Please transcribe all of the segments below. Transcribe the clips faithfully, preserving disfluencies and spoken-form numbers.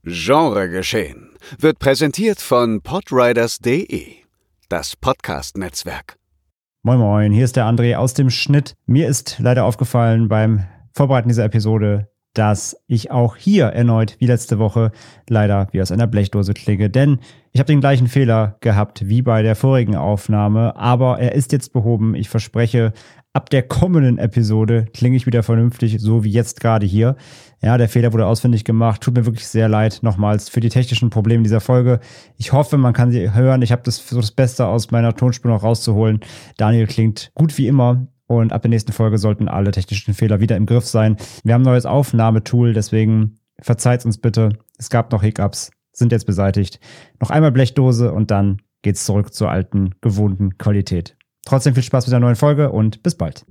Genregeschehen wird präsentiert von podriders punkt de, das Podcast-Netzwerk. Moin Moin, hier ist der André aus dem Schnitt. Mir ist leider aufgefallen beim Vorbereiten dieser Episode, dass ich auch hier erneut, wie letzte Woche, leider wie aus einer Blechdose klinge. Denn ich habe den gleichen Fehler gehabt wie bei der vorigen Aufnahme, aber er ist jetzt behoben. Ich verspreche, ab der kommenden Episode klinge ich wieder vernünftig, so wie jetzt gerade hier. Ja, der Fehler wurde ausfindig gemacht. Tut mir wirklich sehr leid nochmals für die technischen Probleme dieser Folge. Ich hoffe, man kann sie hören. Ich habe das versucht, das Beste aus meiner Tonspur noch rauszuholen. Daniel klingt gut wie immer. Und ab der nächsten Folge sollten alle technischen Fehler wieder im Griff sein. Wir haben ein neues Aufnahmetool, deswegen verzeiht uns bitte. Es gab noch Hiccups, sind jetzt beseitigt. Noch einmal Blechdose und dann geht's zurück zur alten, gewohnten Qualität. Trotzdem viel Spaß mit der neuen Folge und bis bald.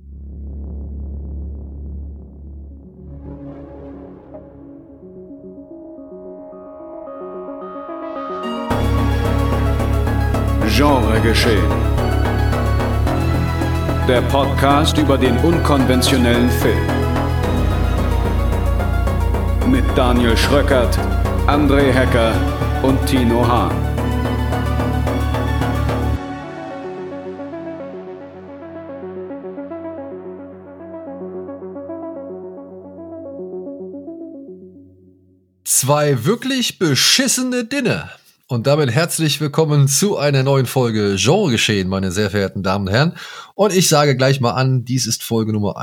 Genregeschehen. Der Podcast über den unkonventionellen Film. Mit Daniel Schröckert, André Hecker und Tino Hahn. Zwei wirklich beschissene Dinner. Und damit herzlich willkommen zu einer neuen Folge Genregeschehen, meine sehr verehrten Damen und Herren. Und ich sage gleich mal an, dies ist Folge Nummer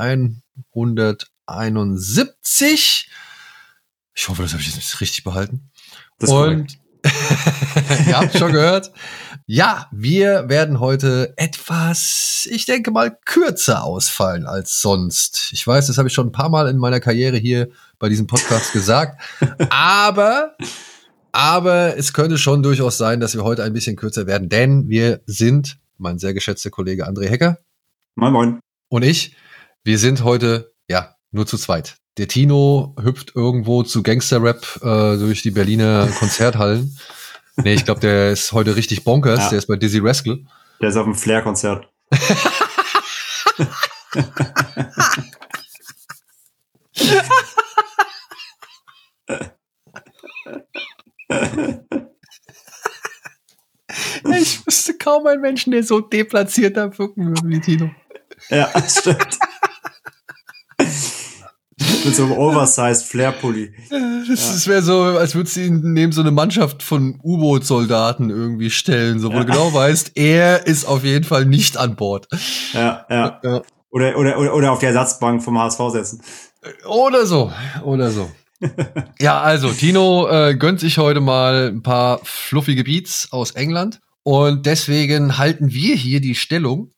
hunderteinundsiebzig. Ich hoffe, das habe ich jetzt richtig behalten. Das und ihr habt schon gehört. Ja, wir werden heute etwas, ich denke mal, kürzer ausfallen als sonst. Ich weiß, das habe ich schon ein paar Mal in meiner Karriere hier bei diesem Podcast gesagt. Aber... Aber es könnte schon durchaus sein, dass wir heute ein bisschen kürzer werden, denn wir sind, mein sehr geschätzter Kollege André Hecker. Moin Moin. Und ich, wir sind heute, ja, nur zu zweit. Der Tino hüpft irgendwo zu Gangster-Rap äh, durch die Berliner Konzerthallen. Nee, ich glaube, der ist heute richtig bonkers, ja. Der ist bei Dizzy Rascal. Der ist auf dem Flair-Konzert. Ich wüsste kaum einen Menschen, der so deplatziert da wirken würde wie Tino. Ja, stimmt. Mit so einem Oversized Flair-Pulli. Das, das wäre so, als würdest du ihn neben so eine Mannschaft von U-Boot-Soldaten irgendwie stellen, so wo ja. Du genau weißt, er ist auf jeden Fall nicht an Bord. Ja, ja. ja. Oder, oder, oder, oder auf die Ersatzbank vom H S V setzen. Oder so, oder so. Ja, also Tino äh, gönnt sich heute mal ein paar fluffige Beats aus England und deswegen halten wir hier die Stellung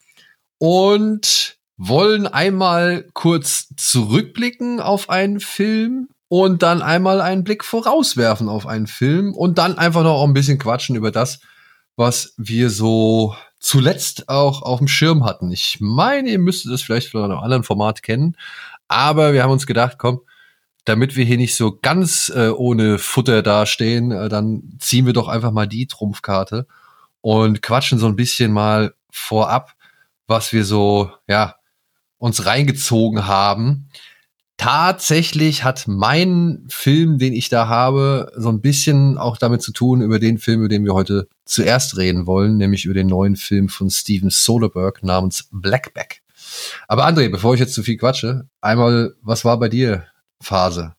und wollen einmal kurz zurückblicken auf einen Film und dann einmal einen Blick vorauswerfen auf einen Film und dann einfach noch ein bisschen quatschen über das, was wir so zuletzt auch auf dem Schirm hatten. Ich meine, ihr müsstet es vielleicht von einem anderen Format kennen, aber wir haben uns gedacht, komm, damit wir hier nicht so ganz äh, ohne Futter dastehen, äh, dann ziehen wir doch einfach mal die Trumpfkarte und quatschen so ein bisschen mal vorab, was wir so, ja, uns reingezogen haben. Tatsächlich hat mein Film, den ich da habe, so ein bisschen auch damit zu tun, über den Film, über den wir heute zuerst reden wollen, nämlich über den neuen Film von Steven Soderbergh namens Blackback. Aber André, bevor ich jetzt zu viel quatsche, einmal, was war bei dir Phase?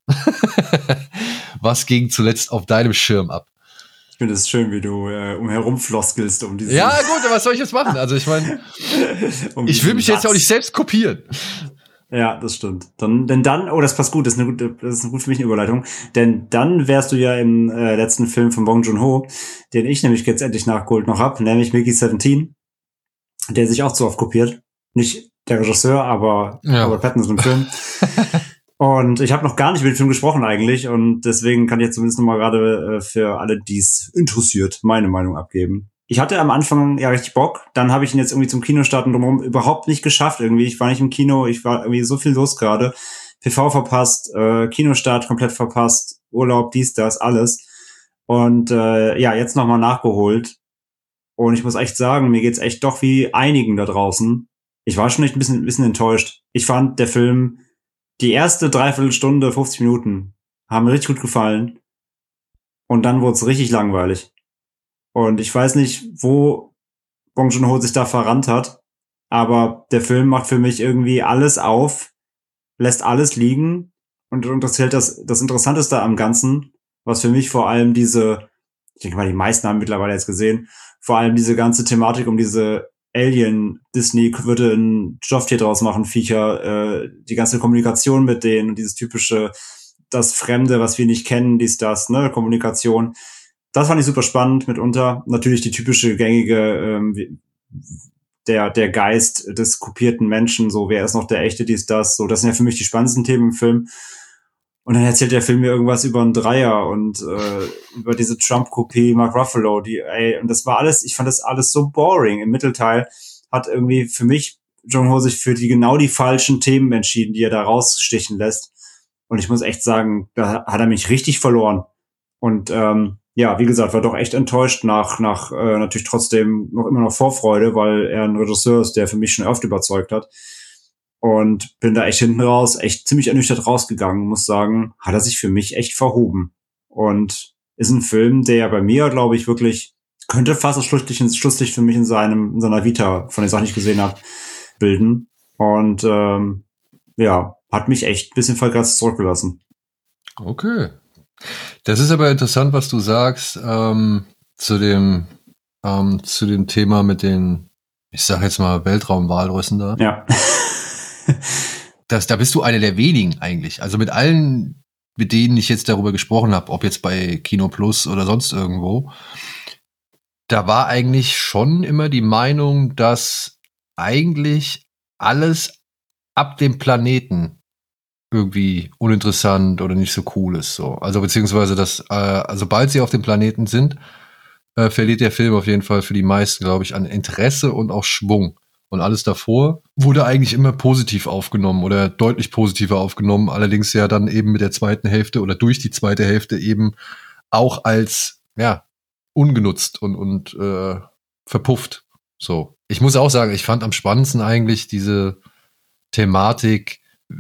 Was ging zuletzt auf deinem Schirm ab? Ich finde es schön, wie du äh, umherum floskelst um diese. Ja, gut, was soll ich jetzt machen? Also ich meine, um ich will mich Satz. Jetzt auch nicht selbst kopieren. Ja, das stimmt. Dann, denn dann, oh, das passt gut, das ist eine gute, das ist eine gut für mich eine Überleitung. Denn dann wärst du ja im äh, letzten Film von Bong Joon-ho, den ich nämlich jetzt endlich nachgeholt noch hab, nämlich Mickey siebzehn, der sich auch zu oft kopiert. Nicht der Regisseur, aber ja. Robert Pattinson im Film. Und ich habe noch gar nicht über den Film gesprochen eigentlich und deswegen kann ich jetzt zumindest nochmal gerade äh, für alle, die es interessiert, meine Meinung abgeben. Ich hatte am Anfang ja richtig Bock, dann habe ich ihn jetzt irgendwie zum Kinostarten drumherum überhaupt nicht geschafft irgendwie. Ich war nicht im Kino, ich war irgendwie so viel los gerade. P V verpasst, äh, Kinostart komplett verpasst, Urlaub, dies, das, alles. Und äh, ja, jetzt nochmal nachgeholt. Und ich muss echt sagen, mir geht's echt doch wie einigen da draußen. Ich war schon echt ein bisschen, ein bisschen enttäuscht. Ich fand, der Film, die erste Dreiviertelstunde, fünfzig Minuten, haben mir richtig gut gefallen. und dann wurde es richtig langweilig. Und ich weiß nicht, wo Bong Joon-ho sich da verrannt hat, aber der Film macht für mich irgendwie alles auf, lässt alles liegen und, und das hält das, das Interessanteste am Ganzen, was für mich vor allem diese, ich denke mal, die meisten haben mittlerweile jetzt gesehen, vor allem diese ganze Thematik um diese Alien, Disney würde ein Stofftier draus machen, Viecher, äh, die ganze Kommunikation mit denen und dieses typische, das Fremde, was wir nicht kennen, dies, das, ne, Kommunikation. Das fand ich super spannend mitunter. Natürlich die typische gängige, ähm, der, der Geist des kopierten Menschen, so, wer ist noch der echte, dies, das, so, das sind ja für mich die spannendsten Themen im Film. Und dann erzählt der Film mir irgendwas über einen Dreier und äh, über diese Trump-Kopie Mark Ruffalo, die, ey, und das war alles, ich fand das alles so boring. Im Mittelteil hat irgendwie für mich Joon-ho sich für die genau die falschen Themen entschieden, die er da rausstechen lässt. Und ich muss echt sagen, da hat er mich richtig verloren. Und ähm, ja, wie gesagt, war doch echt enttäuscht nach, nach äh, natürlich trotzdem noch immer noch Vorfreude, weil er ein Regisseur ist, der für mich schon oft überzeugt hat. Und bin da echt hinten raus, echt ziemlich ernüchtert rausgegangen, muss sagen, hat er sich für mich echt verhoben. Und ist ein Film, der bei mir, glaube ich, wirklich, könnte fast das Schlusslicht, Schlusslicht für mich in seinem, in seiner Vita, von den Sachen, die ich gesehen habe, bilden. Und ähm, ja, hat mich echt ein bisschen vergast zurückgelassen. Okay. Das ist aber interessant, was du sagst, ähm, zu dem, ähm, zu dem Thema mit den, ich sag jetzt mal, Weltraumwalrüssen da. Ja. Das, da bist du einer der wenigen eigentlich. Also mit allen, mit denen ich jetzt darüber gesprochen habe, ob jetzt bei Kino Plus oder sonst irgendwo, da war eigentlich schon immer die Meinung, dass eigentlich alles ab dem Planeten irgendwie uninteressant oder nicht so cool ist. So. Also beziehungsweise, dass äh, sobald sie auf dem Planeten sind, äh, verliert der Film auf jeden Fall für die meisten, glaube ich, an Interesse und auch Schwung. Und alles davor wurde eigentlich immer positiv aufgenommen oder deutlich positiver aufgenommen. Allerdings ja dann eben mit der zweiten Hälfte oder durch die zweite Hälfte eben auch als, ja, ungenutzt und, und äh, verpufft. So. Ich muss auch sagen, ich fand am spannendsten eigentlich diese Thematik,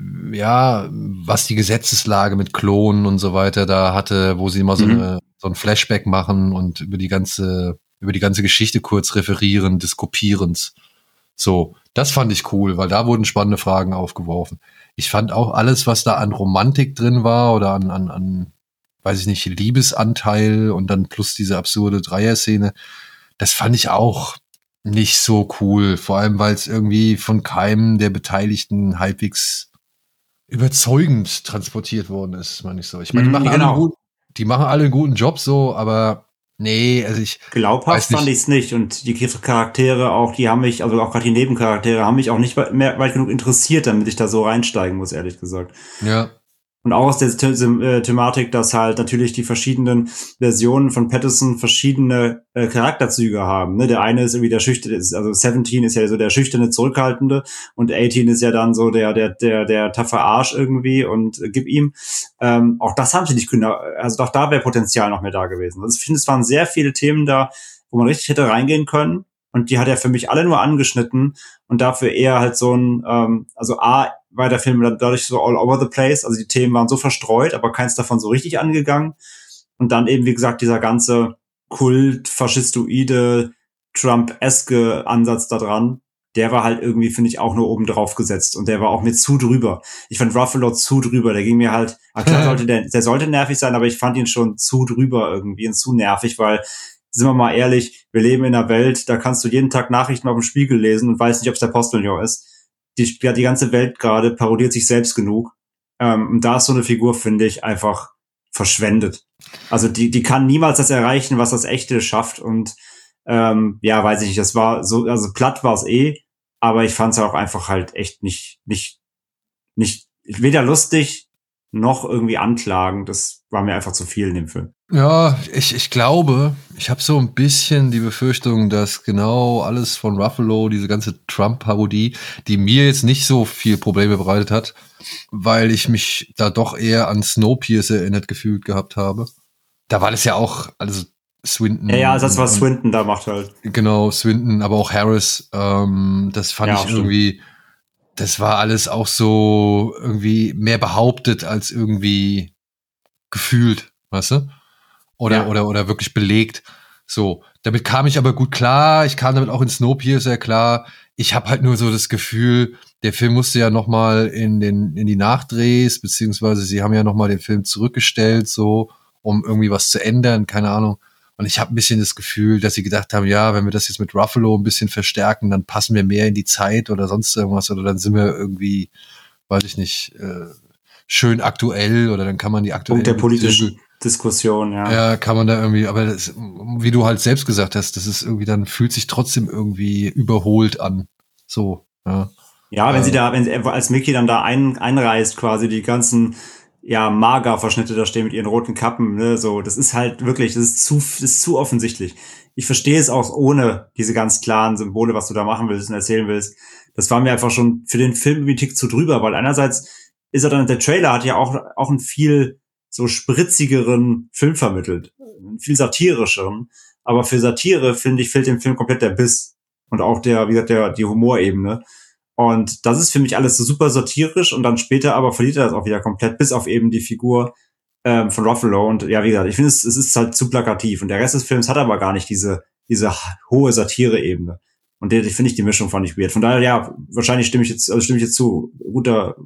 ja, was die Gesetzeslage mit Klonen und so weiter da hatte, wo sie mal so, mhm. eine, so ein Flashback machen und über die ganze, über die ganze Geschichte kurz referieren, des Kopierens. So, das fand ich cool, weil da wurden spannende Fragen aufgeworfen. Ich fand auch alles, was da an Romantik drin war oder an, an, an, weiß ich nicht, Liebesanteil und dann plus diese absurde Dreier-Szene, das fand ich auch nicht so cool. Vor allem, weil es irgendwie von keinem der Beteiligten halbwegs überzeugend transportiert worden ist, meine ich so. Ich meine, die machen, genau. alle gut, die machen alle einen guten Job so, aber nee, also ich glaubhaft fand ich es nicht. Und die Charaktere auch, die haben mich, also auch gerade die Nebencharaktere, haben mich auch nicht mehr weit genug interessiert, damit ich da so reinsteigen muss, ehrlich gesagt. Ja. Und auch aus der The- Thematik, dass halt natürlich die verschiedenen Versionen von Pattinson verschiedene äh, Charakterzüge haben. Ne? Der eine ist irgendwie der schüchterne, also siebzehn ist ja so der schüchterne, zurückhaltende und achtzehn ist ja dann so der der der der taffe Arsch irgendwie und äh, gib ihm. Ähm, auch das haben sie nicht genau, also auch da wäre Potenzial noch mehr da gewesen. Also ich finde, es waren sehr viele Themen da, wo man richtig hätte reingehen können und die hat er für mich alle nur angeschnitten und dafür eher halt so ein, ähm, also A, war der Film dadurch so all over the place. Also die Themen waren so verstreut, aber keins davon so richtig angegangen. Und dann eben, wie gesagt, dieser ganze Kult, faschistoide, Trump-eske Ansatz da dran, der war halt irgendwie, finde ich, auch nur oben drauf gesetzt. Und der war auch mir zu drüber. Ich fand Ruffalo zu drüber. Der ging mir halt, klar sollte der, der sollte nervig sein, aber ich fand ihn schon zu drüber irgendwie und zu nervig, weil, sind wir mal ehrlich, wir leben in einer Welt, da kannst du jeden Tag Nachrichten auf dem Spiegel lesen und weißt nicht, ob es der Postillon ist. Die, die ganze Welt gerade parodiert sich selbst genug. Ähm, und da ist so eine Figur, finde ich, einfach verschwendet. Also die, die kann niemals das erreichen, was das Echte schafft. Und ähm, ja, weiß ich nicht, das war so, also platt war es eh, aber ich fand es auch einfach halt echt nicht, nicht, nicht, weder lustig noch irgendwie anklagend. Das war mir einfach zu viel in dem Film. Ja, ich, ich glaube, ich habe so ein bisschen die Befürchtung, dass genau alles von Ruffalo, diese ganze Trump-Parodie, die mir jetzt nicht so viel Probleme bereitet hat, weil ich mich da doch eher an Snowpiercer erinnert gefühlt gehabt habe. Da war das ja auch, also Swinton. Ja, ja, das, was Swinton da macht halt. Genau, Swinton, aber auch Harris, ähm, das fand ja, ich stimmt. irgendwie, das war alles auch so irgendwie mehr behauptet als irgendwie gefühlt, weißt du? oder, Ja. oder, oder wirklich belegt. So, damit kam ich aber gut klar. Ich kam damit auch in Snowpiercer klar. Ich habe halt nur so das Gefühl, der Film musste ja noch mal in den in die Nachdrehs, beziehungsweise sie haben ja noch mal den Film zurückgestellt, so, um irgendwie was zu ändern, keine Ahnung. Und ich habe ein bisschen das Gefühl, dass sie gedacht haben, ja, wenn wir das jetzt mit Ruffalo ein bisschen verstärken, dann passen wir mehr in die Zeit oder sonst irgendwas, oder dann sind wir irgendwie, weiß ich nicht, äh, schön aktuell, oder dann kann man die aktuellen Punkt der politischen Bezüge- Diskussion, ja. Ja, kann man da irgendwie, aber das, wie du halt selbst gesagt hast, das ist irgendwie, dann fühlt sich trotzdem irgendwie überholt an. So, ja. Ja, wenn Äh, sie da, wenn sie als Mickey dann da ein, einreist, quasi die ganzen, ja, Mager-Verschnitte da stehen mit ihren roten Kappen, ne, so, das ist halt wirklich, das ist zu, das ist zu offensichtlich. Ich verstehe es auch ohne diese ganz klaren Symbole, was du da machen willst und erzählen willst. Das war mir einfach schon für den Film irgendwie einen Tick zu drüber, weil einerseits ist er dann, der Trailer hat ja auch, auch einen viel so spritzigeren Film vermittelt, einen viel satirischeren, aber für Satire, finde ich, fehlt dem Film komplett der Biss und auch der, wie gesagt, der, die Humorebene. Und das ist für mich alles so super satirisch und dann später aber verliert er das auch wieder komplett, bis auf eben die Figur ähm, von Ruffalo. Und ja, wie gesagt, ich finde, es, es ist halt zu plakativ. Und der Rest des Films hat aber gar nicht diese, diese hohe Satire-Ebene. Und die, die finde ich, die Mischung fand ich weird. Von daher, ja, wahrscheinlich stimme ich jetzt, also stimme ich jetzt zu. Guter,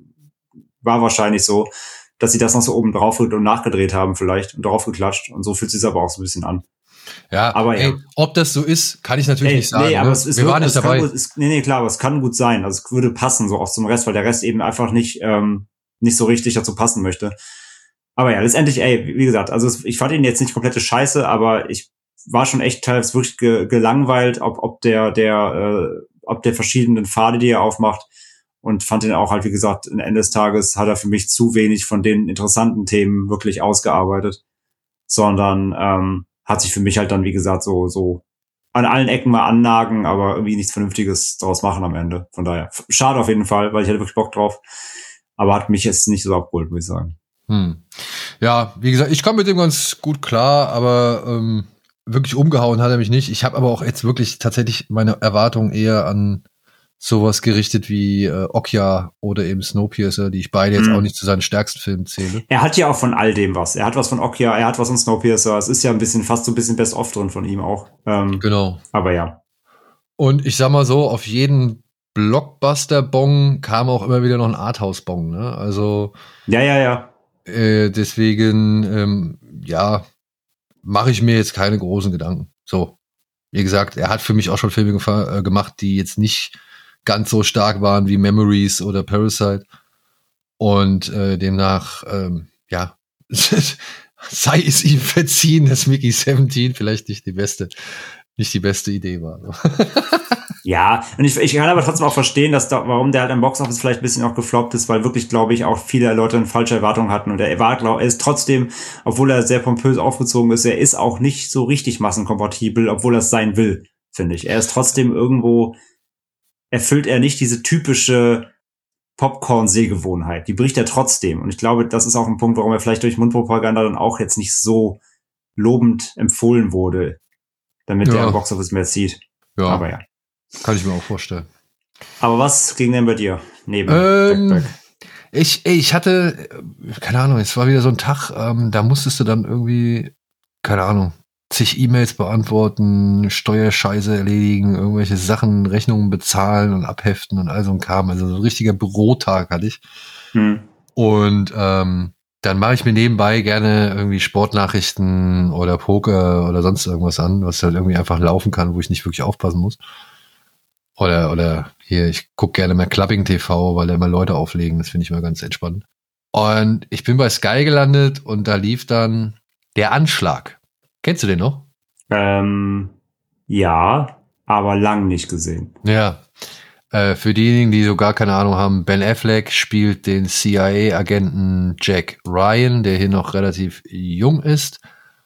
war wahrscheinlich so, dass sie das noch so oben drauf und nachgedreht haben vielleicht und drauf geklatscht. Und so fühlt es sich aber auch so ein bisschen an. Ja, Aber ey, ja. ob das so ist, kann ich natürlich Ey, nicht sagen. nee, aber ne? es ist Wir waren es nicht kann dabei. Gut, es, nee, nee, klar, aber es kann gut sein. Also es würde passen, so auch zum Rest, weil der Rest eben einfach nicht, ähm, nicht so richtig dazu passen möchte. Aber ja, letztendlich, ey, wie gesagt, also es, ich fand ihn jetzt nicht komplette Scheiße, aber ich war schon echt teilweise wirklich ge, gelangweilt, ob, ob der, der, äh, ob der verschiedenen Pfade, die er aufmacht, und fand ihn auch halt, wie gesagt, am Ende des Tages hat er für mich zu wenig von den interessanten Themen wirklich ausgearbeitet, sondern ähm, hat sich für mich halt dann, wie gesagt, so so an allen Ecken mal annagen, aber irgendwie nichts Vernünftiges draus machen am Ende. Von daher, schade auf jeden Fall, weil ich hatte wirklich Bock drauf, aber hat mich jetzt nicht so abgeholt, muss ich sagen. Hm. Ja, wie gesagt, ich komme mit dem ganz gut klar, aber ähm, wirklich umgehauen hat er mich nicht. Ich habe aber auch jetzt wirklich tatsächlich meine Erwartungen eher an sowas gerichtet wie äh, Okja oder eben Snowpiercer, die ich beide jetzt Mhm. auch nicht zu seinen stärksten Filmen zähle. Er hat ja auch von all dem was. Er hat was von Okja, er hat was von Snowpiercer. Es ist ja ein bisschen, fast so ein bisschen Best-of drin von ihm auch. Ähm, Genau. aber ja. Und ich sag mal so, auf jeden Blockbuster-Bong kam auch immer wieder noch ein Arthouse-Bong, ne? Also Ja, ja, ja. äh, deswegen, ähm, ja, mache ich mir jetzt keine großen Gedanken. So, wie gesagt, er hat für mich auch schon Filme gefa- äh, gemacht, die jetzt nicht ganz so stark waren wie Memories oder Parasite. Und äh, demnach, ähm, ja, sei es ihm verziehen, dass Mickey siebzehn vielleicht nicht die beste, nicht die beste Idee war. Ja, und ich, ich kann aber trotzdem auch verstehen, dass da, warum der halt im Boxoffice vielleicht ein bisschen auch gefloppt ist, weil wirklich, glaube ich, auch viele Leute eine falsche Erwartungen hatten. Und er war, glaube er ist trotzdem, obwohl er sehr pompös aufgezogen ist, er ist auch nicht so richtig massenkompatibel, obwohl er es sein will, finde ich. Er ist trotzdem irgendwo, erfüllt er nicht diese typische Popcorn-Sehgewohnheit. Die bricht er trotzdem. Und ich glaube, das ist auch ein Punkt, warum er vielleicht durch Mundpropaganda dann auch jetzt nicht so lobend empfohlen wurde, damit Ja. er im Boxoffice mehr zieht. Ja, Aber ja. kann ich mir auch vorstellen. Aber was ging denn bei dir neben Ähm, Backpack? Ich, ey, ich hatte, äh, keine Ahnung, es war wieder so ein Tag, ähm, da musstest du dann irgendwie, keine Ahnung, zig E-Mails beantworten, Steuerscheiße erledigen, irgendwelche Sachen, Rechnungen bezahlen und abheften und all so ein Kram. Also so ein richtiger Bürotag hatte ich. Hm. Und ähm, dann mache ich mir nebenbei gerne irgendwie Sportnachrichten oder Poker oder sonst irgendwas an, was halt irgendwie einfach laufen kann, wo ich nicht wirklich aufpassen muss. Oder, oder hier, ich gucke gerne mal Clubbing T V, weil da immer Leute auflegen. Das finde ich immer ganz entspannt. Und ich bin bei Sky gelandet und da lief dann Der Anschlag. Kennst du den noch? Ähm, ja, aber lang nicht gesehen. Ja. Äh, für diejenigen, die so gar keine Ahnung haben, Ben Affleck spielt den C I A-Agenten Jack Ryan, der hier noch relativ jung ist.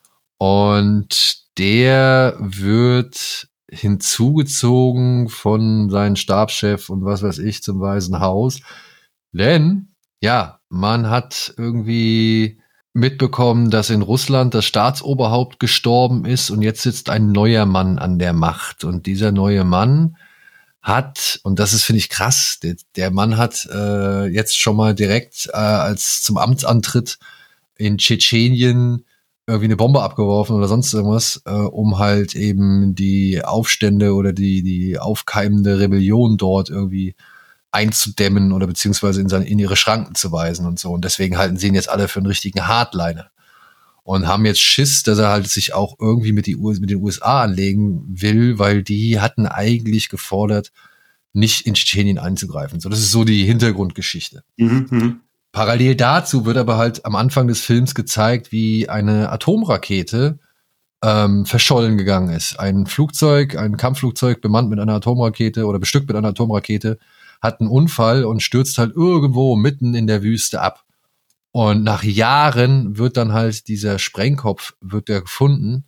Und der wird hinzugezogen von seinem Stabschef und was weiß ich zum Weißen Haus. Denn, ja, man hat irgendwie mitbekommen, dass in Russland das Staatsoberhaupt gestorben ist und jetzt sitzt ein neuer Mann an der Macht. Und dieser neue Mann hat, und das ist, finde ich, krass, der, der Mann hat äh, jetzt schon mal direkt äh, als zum Amtsantritt in Tschetschenien irgendwie eine Bombe abgeworfen oder sonst irgendwas, äh, um halt eben die Aufstände oder die, die aufkeimende Rebellion dort irgendwie einzudämmen oder beziehungsweise in, seine, in ihre Schranken zu weisen und so. Und deswegen halten sie ihn jetzt alle für einen richtigen Hardliner. Und haben jetzt Schiss, dass er halt sich auch irgendwie mit, die U S, mit den U S A anlegen will, weil die hatten eigentlich gefordert, nicht in Tschetschenien einzugreifen. So, das ist so die Hintergrundgeschichte. Mhm. Parallel dazu wird aber halt am Anfang des Films gezeigt, wie eine Atomrakete ähm, verschollen gegangen ist. Ein Flugzeug, ein Kampfflugzeug bemannt mit einer Atomrakete oder bestückt mit einer Atomrakete, hat einen Unfall und stürzt halt irgendwo mitten in der Wüste ab. Und nach Jahren wird dann halt dieser Sprengkopf wird der gefunden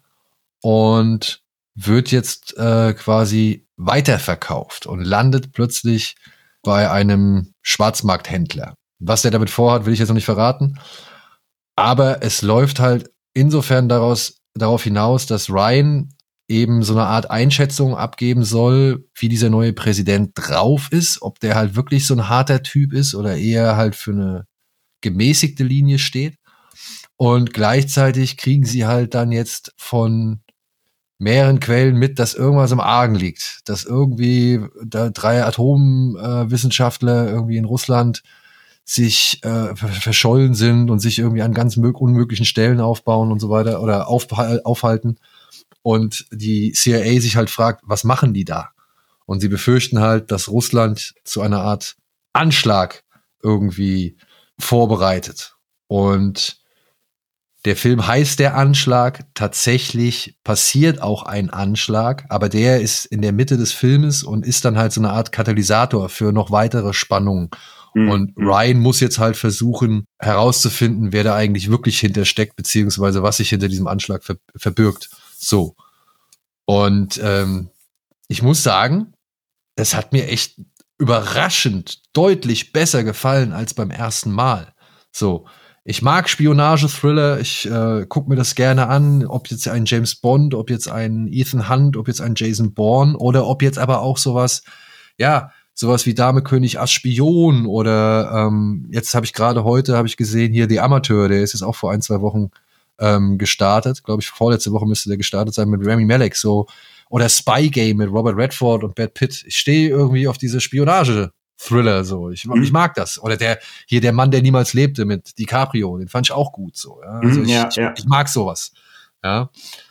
und wird jetzt äh, quasi weiterverkauft und landet plötzlich bei einem Schwarzmarkthändler. Was der damit vorhat, will ich jetzt noch nicht verraten. Aber es läuft halt insofern daraus, darauf hinaus, dass Ryan eben so eine Art Einschätzung abgeben soll, wie dieser neue Präsident drauf ist, ob der halt wirklich so ein harter Typ ist oder eher halt für eine gemäßigte Linie steht. Und gleichzeitig kriegen sie halt dann jetzt von mehreren Quellen mit, dass irgendwas im Argen liegt. Dass irgendwie da drei Atomwissenschaftler äh, irgendwie in Russland sich äh, verschollen sind und sich irgendwie an ganz unmöglichen Stellen aufbauen und so weiter oder auf, aufhalten. Und die C I A sich halt fragt, was machen die da? Und sie befürchten halt, dass Russland zu einer Art Anschlag irgendwie vorbereitet. Und der Film heißt Der Anschlag. Tatsächlich passiert auch ein Anschlag, aber der ist in der Mitte des Filmes und ist dann halt so eine Art Katalysator für noch weitere Spannungen. Mhm. Und Ryan muss jetzt halt versuchen herauszufinden, wer da eigentlich wirklich hintersteckt, beziehungsweise was sich hinter diesem Anschlag ver- verbirgt. So. Und ähm, ich muss sagen, das hat mir echt überraschend deutlich besser gefallen als beim ersten Mal. So. Ich mag Spionage-Thriller, ich äh, gucke mir das gerne an, ob jetzt ein James Bond, ob jetzt ein Ethan Hunt, ob jetzt ein Jason Bourne oder ob jetzt aber auch sowas, ja, sowas wie Dame König Ass Spion oder ähm, jetzt habe ich gerade heute, habe ich gesehen, hier The Amateur, der ist jetzt auch vor ein, zwei Wochen ähm, gestartet, glaube ich, vorletzte Woche müsste der gestartet sein mit Rami Malek, so, oder Spy Game mit Robert Redford und Brad Pitt. Ich stehe irgendwie auf diese Spionage Thriller, so. Ich, mhm. ich mag das. Oder der, hier der Mann, der niemals lebte mit DiCaprio, den fand ich auch gut, so. Ja? Also ich, ja, ja. ich, ich mag sowas. Ja.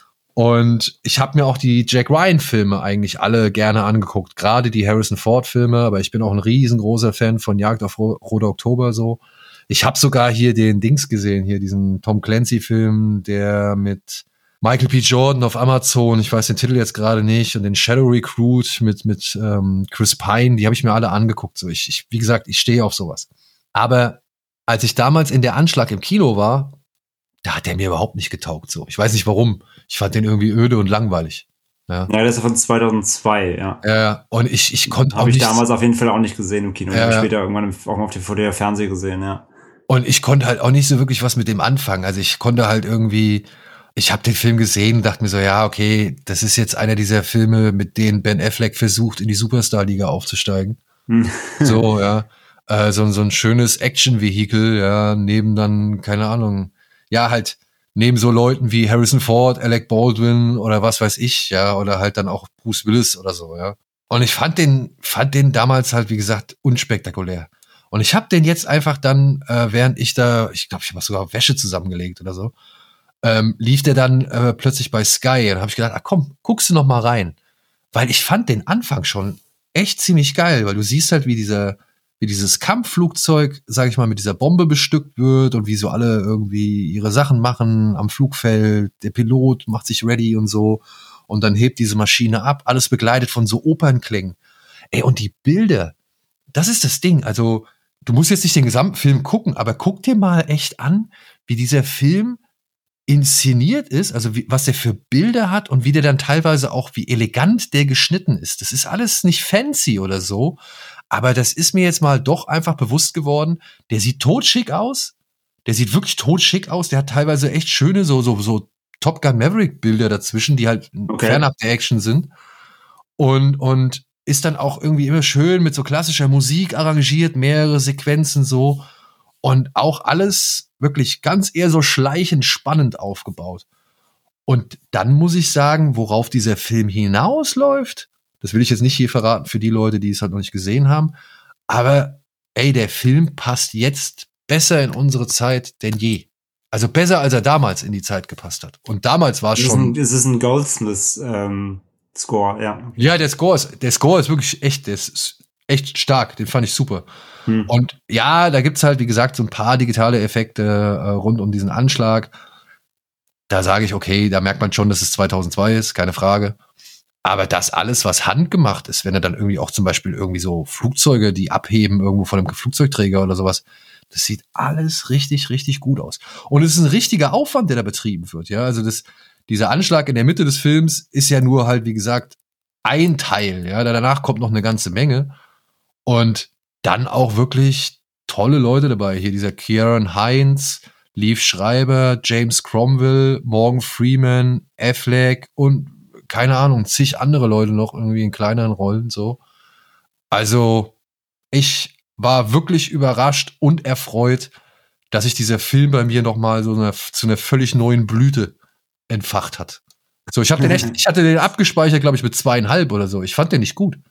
Und ich habe mir auch die Jack Ryan-Filme eigentlich alle gerne angeguckt. Gerade die Harrison Ford-Filme, aber ich bin auch ein riesengroßer Fan von Jagd auf Ro- Roter Oktober, so. Ich habe sogar hier den Dings gesehen, hier diesen Tom Clancy-Film, der mit Michael B. Jordan auf Amazon, ich weiß den Titel jetzt gerade nicht, und den Shadow Recruit mit mit ähm, Chris Pine, die habe ich mir alle angeguckt. So, ich, ich, wie gesagt, ich stehe auf sowas. Aber als ich damals in der Anschlag im Kino war, da hat der mir überhaupt nicht getaugt. So, ich weiß nicht warum. Ich fand den irgendwie öde und langweilig. Ja, ja, das ist von zweitausendzwei, ja. Ja, und ich ich konnte auch Habe ich nicht, damals auf jeden Fall auch nicht gesehen im Kino. Ja, habe ich später irgendwann auch auf D V D oder Fernsehen gesehen, ja. Und ich konnte halt auch nicht so wirklich was mit dem anfangen. Also ich konnte halt irgendwie, ich habe den Film gesehen, dachte mir so, ja, okay, das ist jetzt einer dieser Filme, mit denen Ben Affleck versucht, in die Superstar-Liga aufzusteigen. Hm. So, ja. Äh, so, so ein schönes Action-Vehikel, ja, neben dann, keine Ahnung, ja, halt, neben so Leuten wie Harrison Ford, Alec Baldwin oder was weiß ich, ja, oder halt dann auch Bruce Willis oder so, ja. Und ich fand den, fand den damals halt, wie gesagt, unspektakulär. Und ich habe den jetzt einfach dann, äh, während ich da, ich glaube, ich habe sogar Wäsche zusammengelegt oder so, ähm, lief der dann äh, plötzlich bei Sky. Und habe ich gedacht, ach komm, guckst du noch mal rein. Weil ich fand den Anfang schon echt ziemlich geil, weil du siehst halt, wie dieser, wie dieses Kampfflugzeug, sage ich mal, mit dieser Bombe bestückt wird und wie so alle irgendwie ihre Sachen machen am Flugfeld. Der Pilot macht sich ready und so. Und dann hebt diese Maschine ab, alles begleitet von so Opernklängen. Ey, und die Bilder, das ist das Ding. Also, du musst jetzt nicht den gesamten Film gucken, aber guck dir mal echt an, wie dieser Film inszeniert ist, also wie, was der für Bilder hat und wie der dann teilweise auch, wie elegant der geschnitten ist. Das ist alles nicht fancy oder so, aber das ist mir jetzt mal doch einfach bewusst geworden, der sieht totschick aus, der sieht wirklich totschick aus, der hat teilweise echt schöne so, so, so Top Gun Maverick Bilder dazwischen, die halt Okay. fernab der Action sind und, und ist dann auch irgendwie immer schön mit so klassischer Musik arrangiert, mehrere Sequenzen so und auch alles, wirklich ganz eher so schleichend spannend aufgebaut. Und dann muss ich sagen, worauf dieser Film hinausläuft, das will ich jetzt nicht hier verraten für die Leute, die es halt noch nicht gesehen haben, aber ey, der Film passt jetzt besser in unsere Zeit denn je. Also besser, als er damals in die Zeit gepasst hat. Und damals war es schon... Es ist ein Goldsmith ähm, Score, ja. Ja, der Score ist, der Score ist wirklich echt, der ist echt stark, den fand ich super. Hm. Und ja, da gibt's halt, wie gesagt, so ein paar digitale Effekte äh, rund um diesen Anschlag. Da sage ich, okay, da merkt man schon, dass es zweitausendzwei ist, keine Frage. Aber das alles, was handgemacht ist, wenn er dann irgendwie auch zum Beispiel irgendwie so Flugzeuge, die abheben irgendwo von einem Flugzeugträger oder sowas, das sieht alles richtig, richtig gut aus. Und es ist ein richtiger Aufwand, der da betrieben wird. Ja, also das, dieser Anschlag in der Mitte des Films ist ja nur halt, wie gesagt, ein Teil. Ja, danach kommt noch eine ganze Menge. Und dann auch wirklich tolle Leute dabei. Hier dieser Ciarán Hinds, Liev Schreiber, James Cromwell, Morgan Freeman, Affleck und keine Ahnung, zig andere Leute noch irgendwie in kleineren Rollen so. Also ich war wirklich überrascht und erfreut, dass sich dieser Film bei mir noch mal so eine, zu einer völlig neuen Blüte entfacht hat. So, ich habe den echt, ich hatte den abgespeichert, glaube ich, mit zweieinhalb oder so. Ich fand den nicht gut.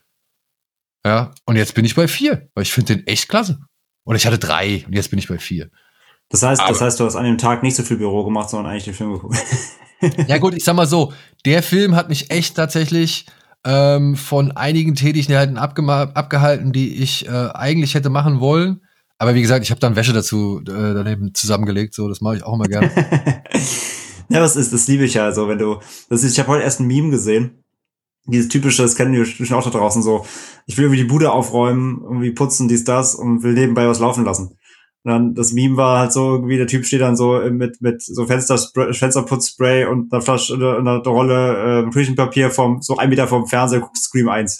Ja, und jetzt bin ich bei vier, weil ich finde den echt klasse. Und ich hatte drei und jetzt bin ich bei vier. Das heißt, Aber das heißt, du hast an dem Tag nicht so viel Büro gemacht, sondern eigentlich den Film geguckt. Ja gut, ich sag mal so, der Film hat mich echt tatsächlich ähm, von einigen Tätigkeiten abgema- abgehalten, die ich äh, eigentlich hätte machen wollen. Aber wie gesagt, ich habe dann Wäsche dazu äh, daneben zusammengelegt, so das mache ich auch immer gerne. Ja, das ist, das liebe ich ja. Also wenn du, das ist, ich habe heute erst ein Meme gesehen. Dieses typische, das kennen die bestimmt auch da draußen so. Ich will irgendwie die Bude aufräumen, irgendwie putzen, dies, das und will nebenbei was laufen lassen. Und dann das Meme war halt so, irgendwie der Typ steht dann so mit mit so Fensterspray, Fensterputzspray und einer Flasche oder einer Rolle äh, Küchenpapier vom so ein Meter vom Fernseher, guckt Scream eins.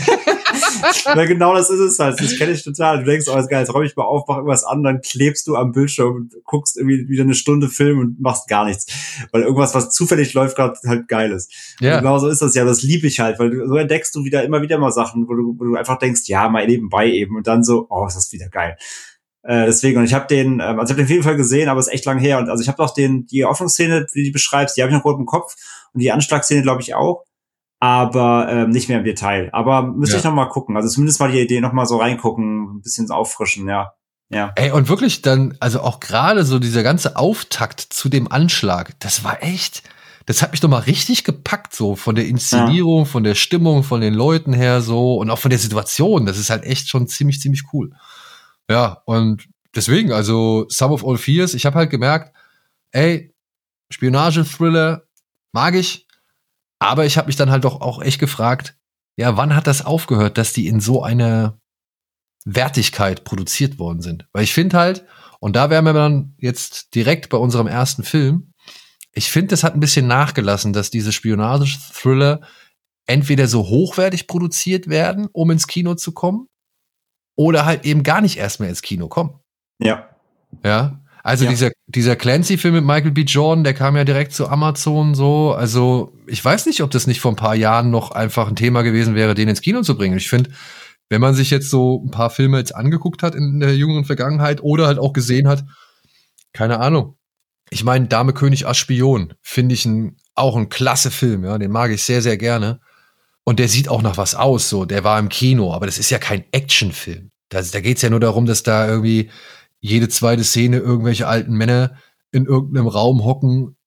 Weil genau das ist es halt. Das kenne ich total. Du denkst, oh, ist geil, jetzt räume ich mal auf, mach irgendwas an, dann klebst du am Bildschirm und guckst irgendwie wieder eine Stunde Film und machst gar nichts. Weil irgendwas, was zufällig läuft, gerade halt geil ist. Ja. Und genau so ist das ja. Das liebe ich halt, weil du, so entdeckst du wieder immer wieder mal Sachen, wo du, wo du einfach denkst, ja, mal nebenbei eben und dann so, oh, ist das wieder geil. Äh, deswegen, und ich habe den, also ich habe den auf jeden Fall gesehen, aber es ist echt lang her. Und also ich habe auch den, die Eröffnungsszene, wie du die beschreibst, die habe ich noch gut im Kopf. Und die Anschlagsszene, glaube ich, auch. Aber ähm, nicht mehr im Detail. Aber müsste ja. ich noch mal gucken. Also zumindest mal die Idee noch mal so reingucken, ein bisschen auffrischen, ja. Ja. Ey, und wirklich dann, also auch gerade so dieser ganze Auftakt zu dem Anschlag, das war echt, das hat mich doch mal richtig gepackt, so von der Inszenierung, ja. von der Stimmung, von den Leuten her so und auch von der Situation. Das ist halt echt schon ziemlich, ziemlich cool. Ja, und deswegen, also Sum of All Fears, ich habe halt gemerkt, ey, Spionage-Thriller mag ich, aber ich habe mich dann halt doch auch echt gefragt, ja, wann hat das aufgehört, dass die in so einer Wertigkeit produziert worden sind? Weil ich finde halt, und da wären wir dann jetzt direkt bei unserem ersten Film, ich finde, das hat ein bisschen nachgelassen, dass diese Spionage-Thriller entweder so hochwertig produziert werden, um ins Kino zu kommen, oder halt eben gar nicht erst mehr ins Kino kommen. Ja. Ja. Also ja. dieser, dieser Clancy-Film mit Michael B. Jordan, der kam ja direkt zu Amazon so. Also ich weiß nicht, ob das nicht vor ein paar Jahren noch einfach ein Thema gewesen wäre, den ins Kino zu bringen. Ich finde, wenn man sich jetzt so ein paar Filme jetzt angeguckt hat in der jüngeren Vergangenheit oder halt auch gesehen hat, keine Ahnung. Ich meine, Dame, König, Ass, Spion finde ich ein, auch ein klasse Film. Ja, den mag ich sehr, sehr gerne. Und der sieht auch nach was aus, so. Der war im Kino, aber das ist ja kein Actionfilm. Da, da geht's ja nur darum, dass da irgendwie jede zweite Szene irgendwelche alten Männer in irgendeinem Raum hocken,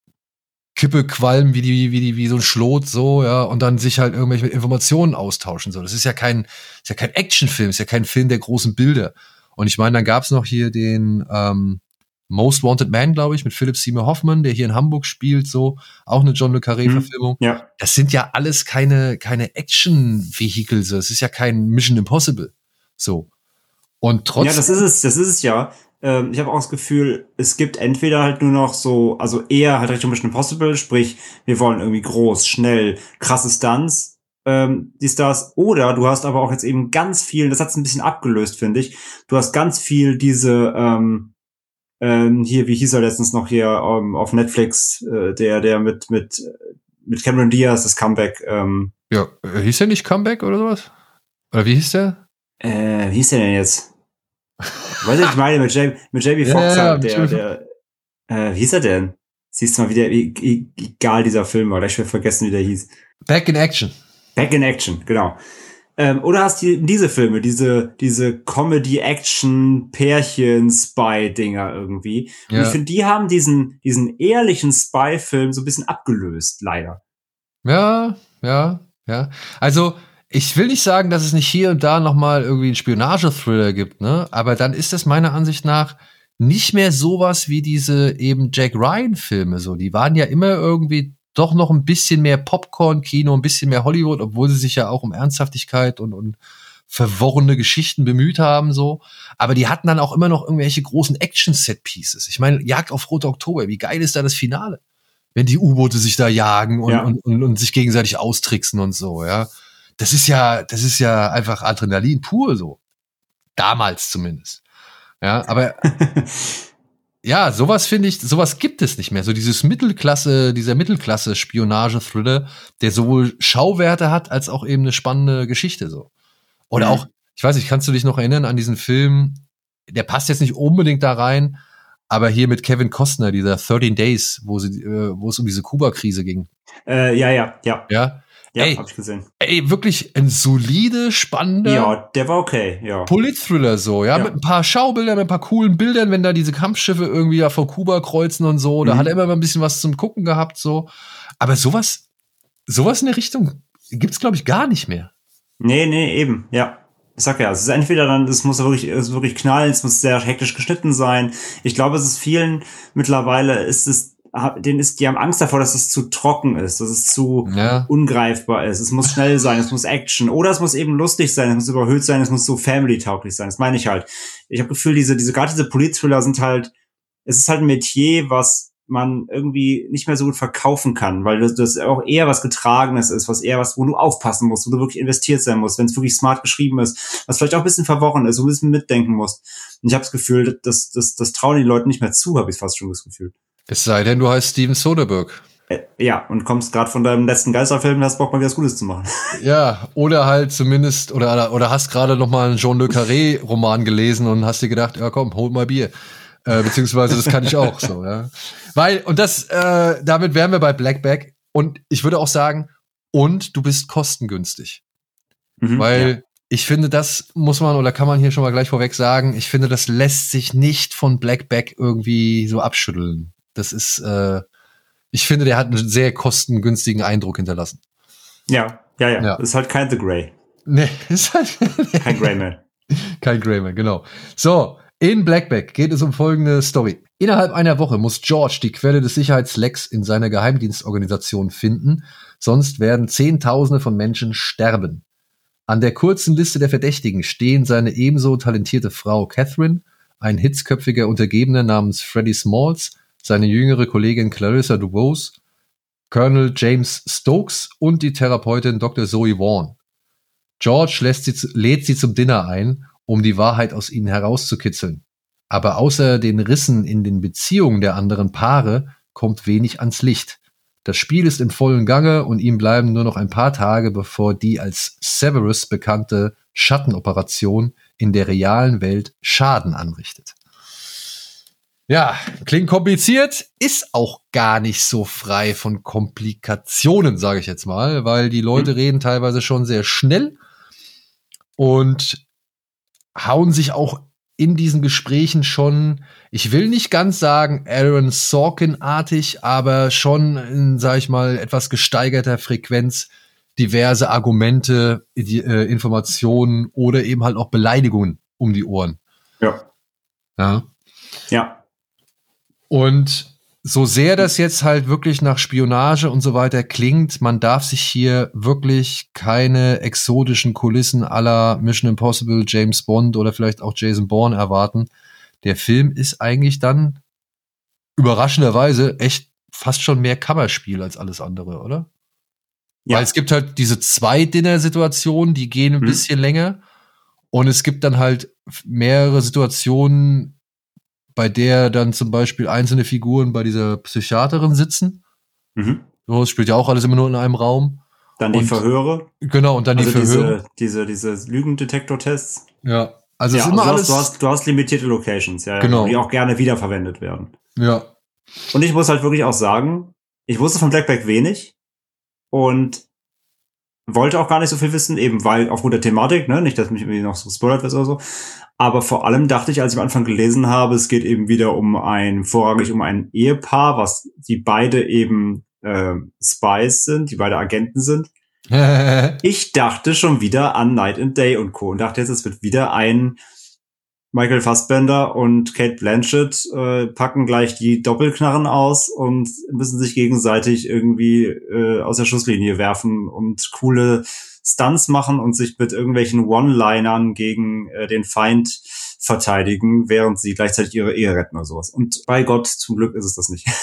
Kippe qualmen wie die, wie die, wie so ein Schlot, so, ja, und dann sich halt irgendwelche Informationen austauschen, so. Das ist ja kein, ist ja kein Actionfilm, ist ja kein Film der großen Bilder. Und ich meine, dann gab's noch hier den, ähm, Most Wanted Man, glaube ich, mit Philip Seymour Hoffman, der hier in Hamburg spielt, so, auch eine John le Carré-Verfilmung. Hm, ja. Das sind ja alles keine, keine Action-Vehikel, so. Es ist ja kein Mission Impossible, so. Und trotzdem. Ja, das ist es, das ist es ja. Ähm, ich habe auch das Gefühl, es gibt entweder halt nur noch so, also eher halt Richtung Mission Impossible, sprich, wir wollen irgendwie groß, schnell, krasse Stunts, ähm, die Stars, oder du hast aber auch jetzt eben ganz viel, das hat's ein bisschen abgelöst, finde ich. Du hast ganz viel diese, ähm, Ähm, hier, wie hieß er letztens noch hier ähm, auf Netflix, äh, der, der mit, mit, mit Cameron Diaz, das Comeback. Ähm, ja, hieß der nicht Comeback oder sowas? Oder wie hieß der? Äh, wie hieß der denn jetzt? Weißt du, ich meine, mit J B Fox Ja, ja, halt, der, mit der, äh, wie hieß er denn? Siehst du mal, wie der, wie, wie egal dieser Film war, ich will vergessen, wie der hieß. Back in Action. Back in Action, genau. Ähm, oder hast du diese Filme, diese, diese Comedy-Action-Pärchen-Spy-Dinger irgendwie. Und Ja. ich finde, die haben diesen, diesen ehrlichen Spy-Film so ein bisschen abgelöst, leider. Ja, ja, ja. Also, ich will nicht sagen, dass es nicht hier und da noch mal irgendwie einen Spionage-Thriller gibt, ne? Aber dann ist das meiner Ansicht nach nicht mehr sowas wie diese eben Jack Ryan-Filme so. Die waren ja immer irgendwie doch noch ein bisschen mehr Popcorn-Kino, ein bisschen mehr Hollywood, obwohl sie sich ja auch um Ernsthaftigkeit und, und verworrene Geschichten bemüht haben, so. Aber die hatten dann auch immer noch irgendwelche großen Action-Set-Pieces. Ich meine, Jagd auf Rote Oktober, wie geil ist da das Finale? Wenn die U-Boote sich da jagen und, Ja. und, und, und sich gegenseitig austricksen und so, ja. Das ist ja, das ist ja einfach Adrenalin pur, so. Damals zumindest. Ja, aber ja, sowas finde ich, sowas gibt es nicht mehr. So dieses Mittelklasse, dieser Mittelklasse-Spionage-Thriller, der sowohl Schauwerte hat, als auch eben eine spannende Geschichte, so. Oder Mhm. auch, ich weiß nicht, kannst du dich noch erinnern an diesen Film, der passt jetzt nicht unbedingt da rein, aber hier mit Kevin Costner, dieser thirteen Days, wo sie, äh, wo es um diese Kuba-Krise ging. Äh, ja, ja, ja. Ja, Ja, Ey. hab ich gesehen. ey, wirklich ein solide, spannender Ja, der war okay, ja. Polit-Thriller so, ja, Ja. mit ein paar Schaubildern, mit ein paar coolen Bildern, wenn da diese Kampfschiffe irgendwie ja vor Kuba kreuzen und so, da Mhm. hat er immer mal ein bisschen was zum Gucken gehabt, so. Aber sowas, sowas in der Richtung gibt's, glaube ich, gar nicht mehr. Nee, nee, eben, ja. Ich sag ja, es ist entweder dann, es muss wirklich, es muss wirklich knallen, es muss sehr hektisch geschnitten sein. Ich glaube, es ist vielen mittlerweile, ist es, denen ist, die haben Angst davor, dass es zu trocken ist, dass es zu Ja. ungreifbar ist. Es muss schnell sein, es muss Action. Oder es muss eben lustig sein, es muss überhöht sein, es muss so family-tauglich sein. Das meine ich halt. Ich habe Gefühl, diese, diese, gerade diese Polit-Thriller sind halt, es ist halt ein Metier, was man irgendwie nicht mehr so gut verkaufen kann, weil das, das auch eher was Getragenes ist, was eher was, wo du aufpassen musst, wo du wirklich investiert sein musst, wenn es wirklich smart geschrieben ist, was vielleicht auch ein bisschen verworren ist, wo du ein bisschen mitdenken musst. Und ich habe das Gefühl, das, das, das trauen die Leute nicht mehr zu, habe ich fast schon das Gefühl. Es sei denn, du heißt Steven Soderbergh. Äh, ja, und kommst gerade von deinem letzten Geisterfilm und hast Bock, mal wieder was Gutes zu machen. Ja, oder halt zumindest, oder, oder hast gerade noch mal einen Jean Le Carré-Roman gelesen und hast dir gedacht, ja komm, hol mal Bier. Äh, beziehungsweise das kann ich auch so, ja. Weil, und das, äh, damit wären wir bei Black Bag. Und ich würde auch sagen, und du bist kostengünstig. Mhm, Weil ja. ich finde, das muss man, oder kann man hier schon mal gleich vorweg sagen, ich finde, das lässt sich nicht von Black Bag irgendwie so abschütteln. Das ist, äh, ich finde, der hat einen sehr kostengünstigen Eindruck hinterlassen. Ja, ja, ja. Ja. Ist halt kein The Grey. Nee, ist halt Kein Greyman. kein Greyman, genau. So, in Black Bag geht es um folgende Story. Innerhalb einer Woche muss George die Quelle des Sicherheitslecks in seiner Geheimdienstorganisation finden, sonst werden Zehntausende von Menschen sterben. An der kurzen Liste der Verdächtigen stehen seine ebenso talentierte Frau Catherine, ein hitzköpfiger Untergebener namens Freddie Smalls, seine jüngere Kollegin Clarissa DuBose, Colonel James Stokes und die Therapeutin Doktor Zoe Vaughn. George lässt sie zu, lädt sie zum Dinner ein, um die Wahrheit aus ihnen herauszukitzeln. Aber außer den Rissen in den Beziehungen der anderen Paare kommt wenig ans Licht. Das Spiel ist im vollen Gange und ihm bleiben nur noch ein paar Tage, bevor die als Severus bekannte Schattenoperation in der realen Welt Schaden anrichtet. Ja, klingt kompliziert, ist auch gar nicht so frei von Komplikationen, sage ich jetzt mal, weil die Leute Hm. reden teilweise schon sehr schnell und hauen sich auch in diesen Gesprächen schon, ich will nicht ganz sagen Aaron Sorkin-artig, aber schon in, sag ich mal, etwas gesteigerter Frequenz diverse Argumente, die, äh, Informationen oder eben halt auch Beleidigungen um die Ohren. Ja. Ja. Ja. Und so sehr das jetzt halt wirklich nach Spionage und so weiter klingt, man darf sich hier wirklich keine exotischen Kulissen à la Mission Impossible, James Bond oder vielleicht auch Jason Bourne erwarten. Der Film ist eigentlich dann überraschenderweise echt fast schon mehr Kammerspiel als alles andere, oder? Ja. Weil es gibt halt diese zwei Dinner-Situationen, die gehen ein Mhm. bisschen länger. Und es gibt dann halt mehrere Situationen, bei der dann zum Beispiel einzelne Figuren bei dieser Psychiaterin sitzen. Mhm. So, das spielt ja auch alles immer nur in einem Raum. Dann die Und- Verhöre. Genau, und dann Also die Verhöre. diese, diese, diese Lügendetektor-Tests. Ja, Also ja, es ist immer also du, alles. hast, du, hast, du hast limitierte Locations, ja, genau. die auch gerne wiederverwendet werden. Ja. Und ich muss halt wirklich auch sagen, ich wusste von Black Bag wenig und wollte auch gar nicht so viel wissen, eben weil aufgrund der Thematik, ne, nicht, dass mich irgendwie noch so spoilert wird oder so. Aber vor allem dachte ich, als ich am Anfang gelesen habe, es geht eben wieder um ein, vorrangig um ein Ehepaar, was die beide eben äh, Spies sind, die beide Agenten sind. Ich dachte schon wieder an Night and Day und Co. und dachte jetzt, es wird wieder ein Michael Fassbender und Cate Blanchett äh, packen gleich die Doppelknarren aus und müssen sich gegenseitig irgendwie äh, aus der Schusslinie werfen und coole Stunts machen und sich mit irgendwelchen One-Linern gegen äh, den Feind verteidigen, während sie gleichzeitig ihre Ehe retten oder sowas. Und bei Gott, zum Glück ist es das nicht.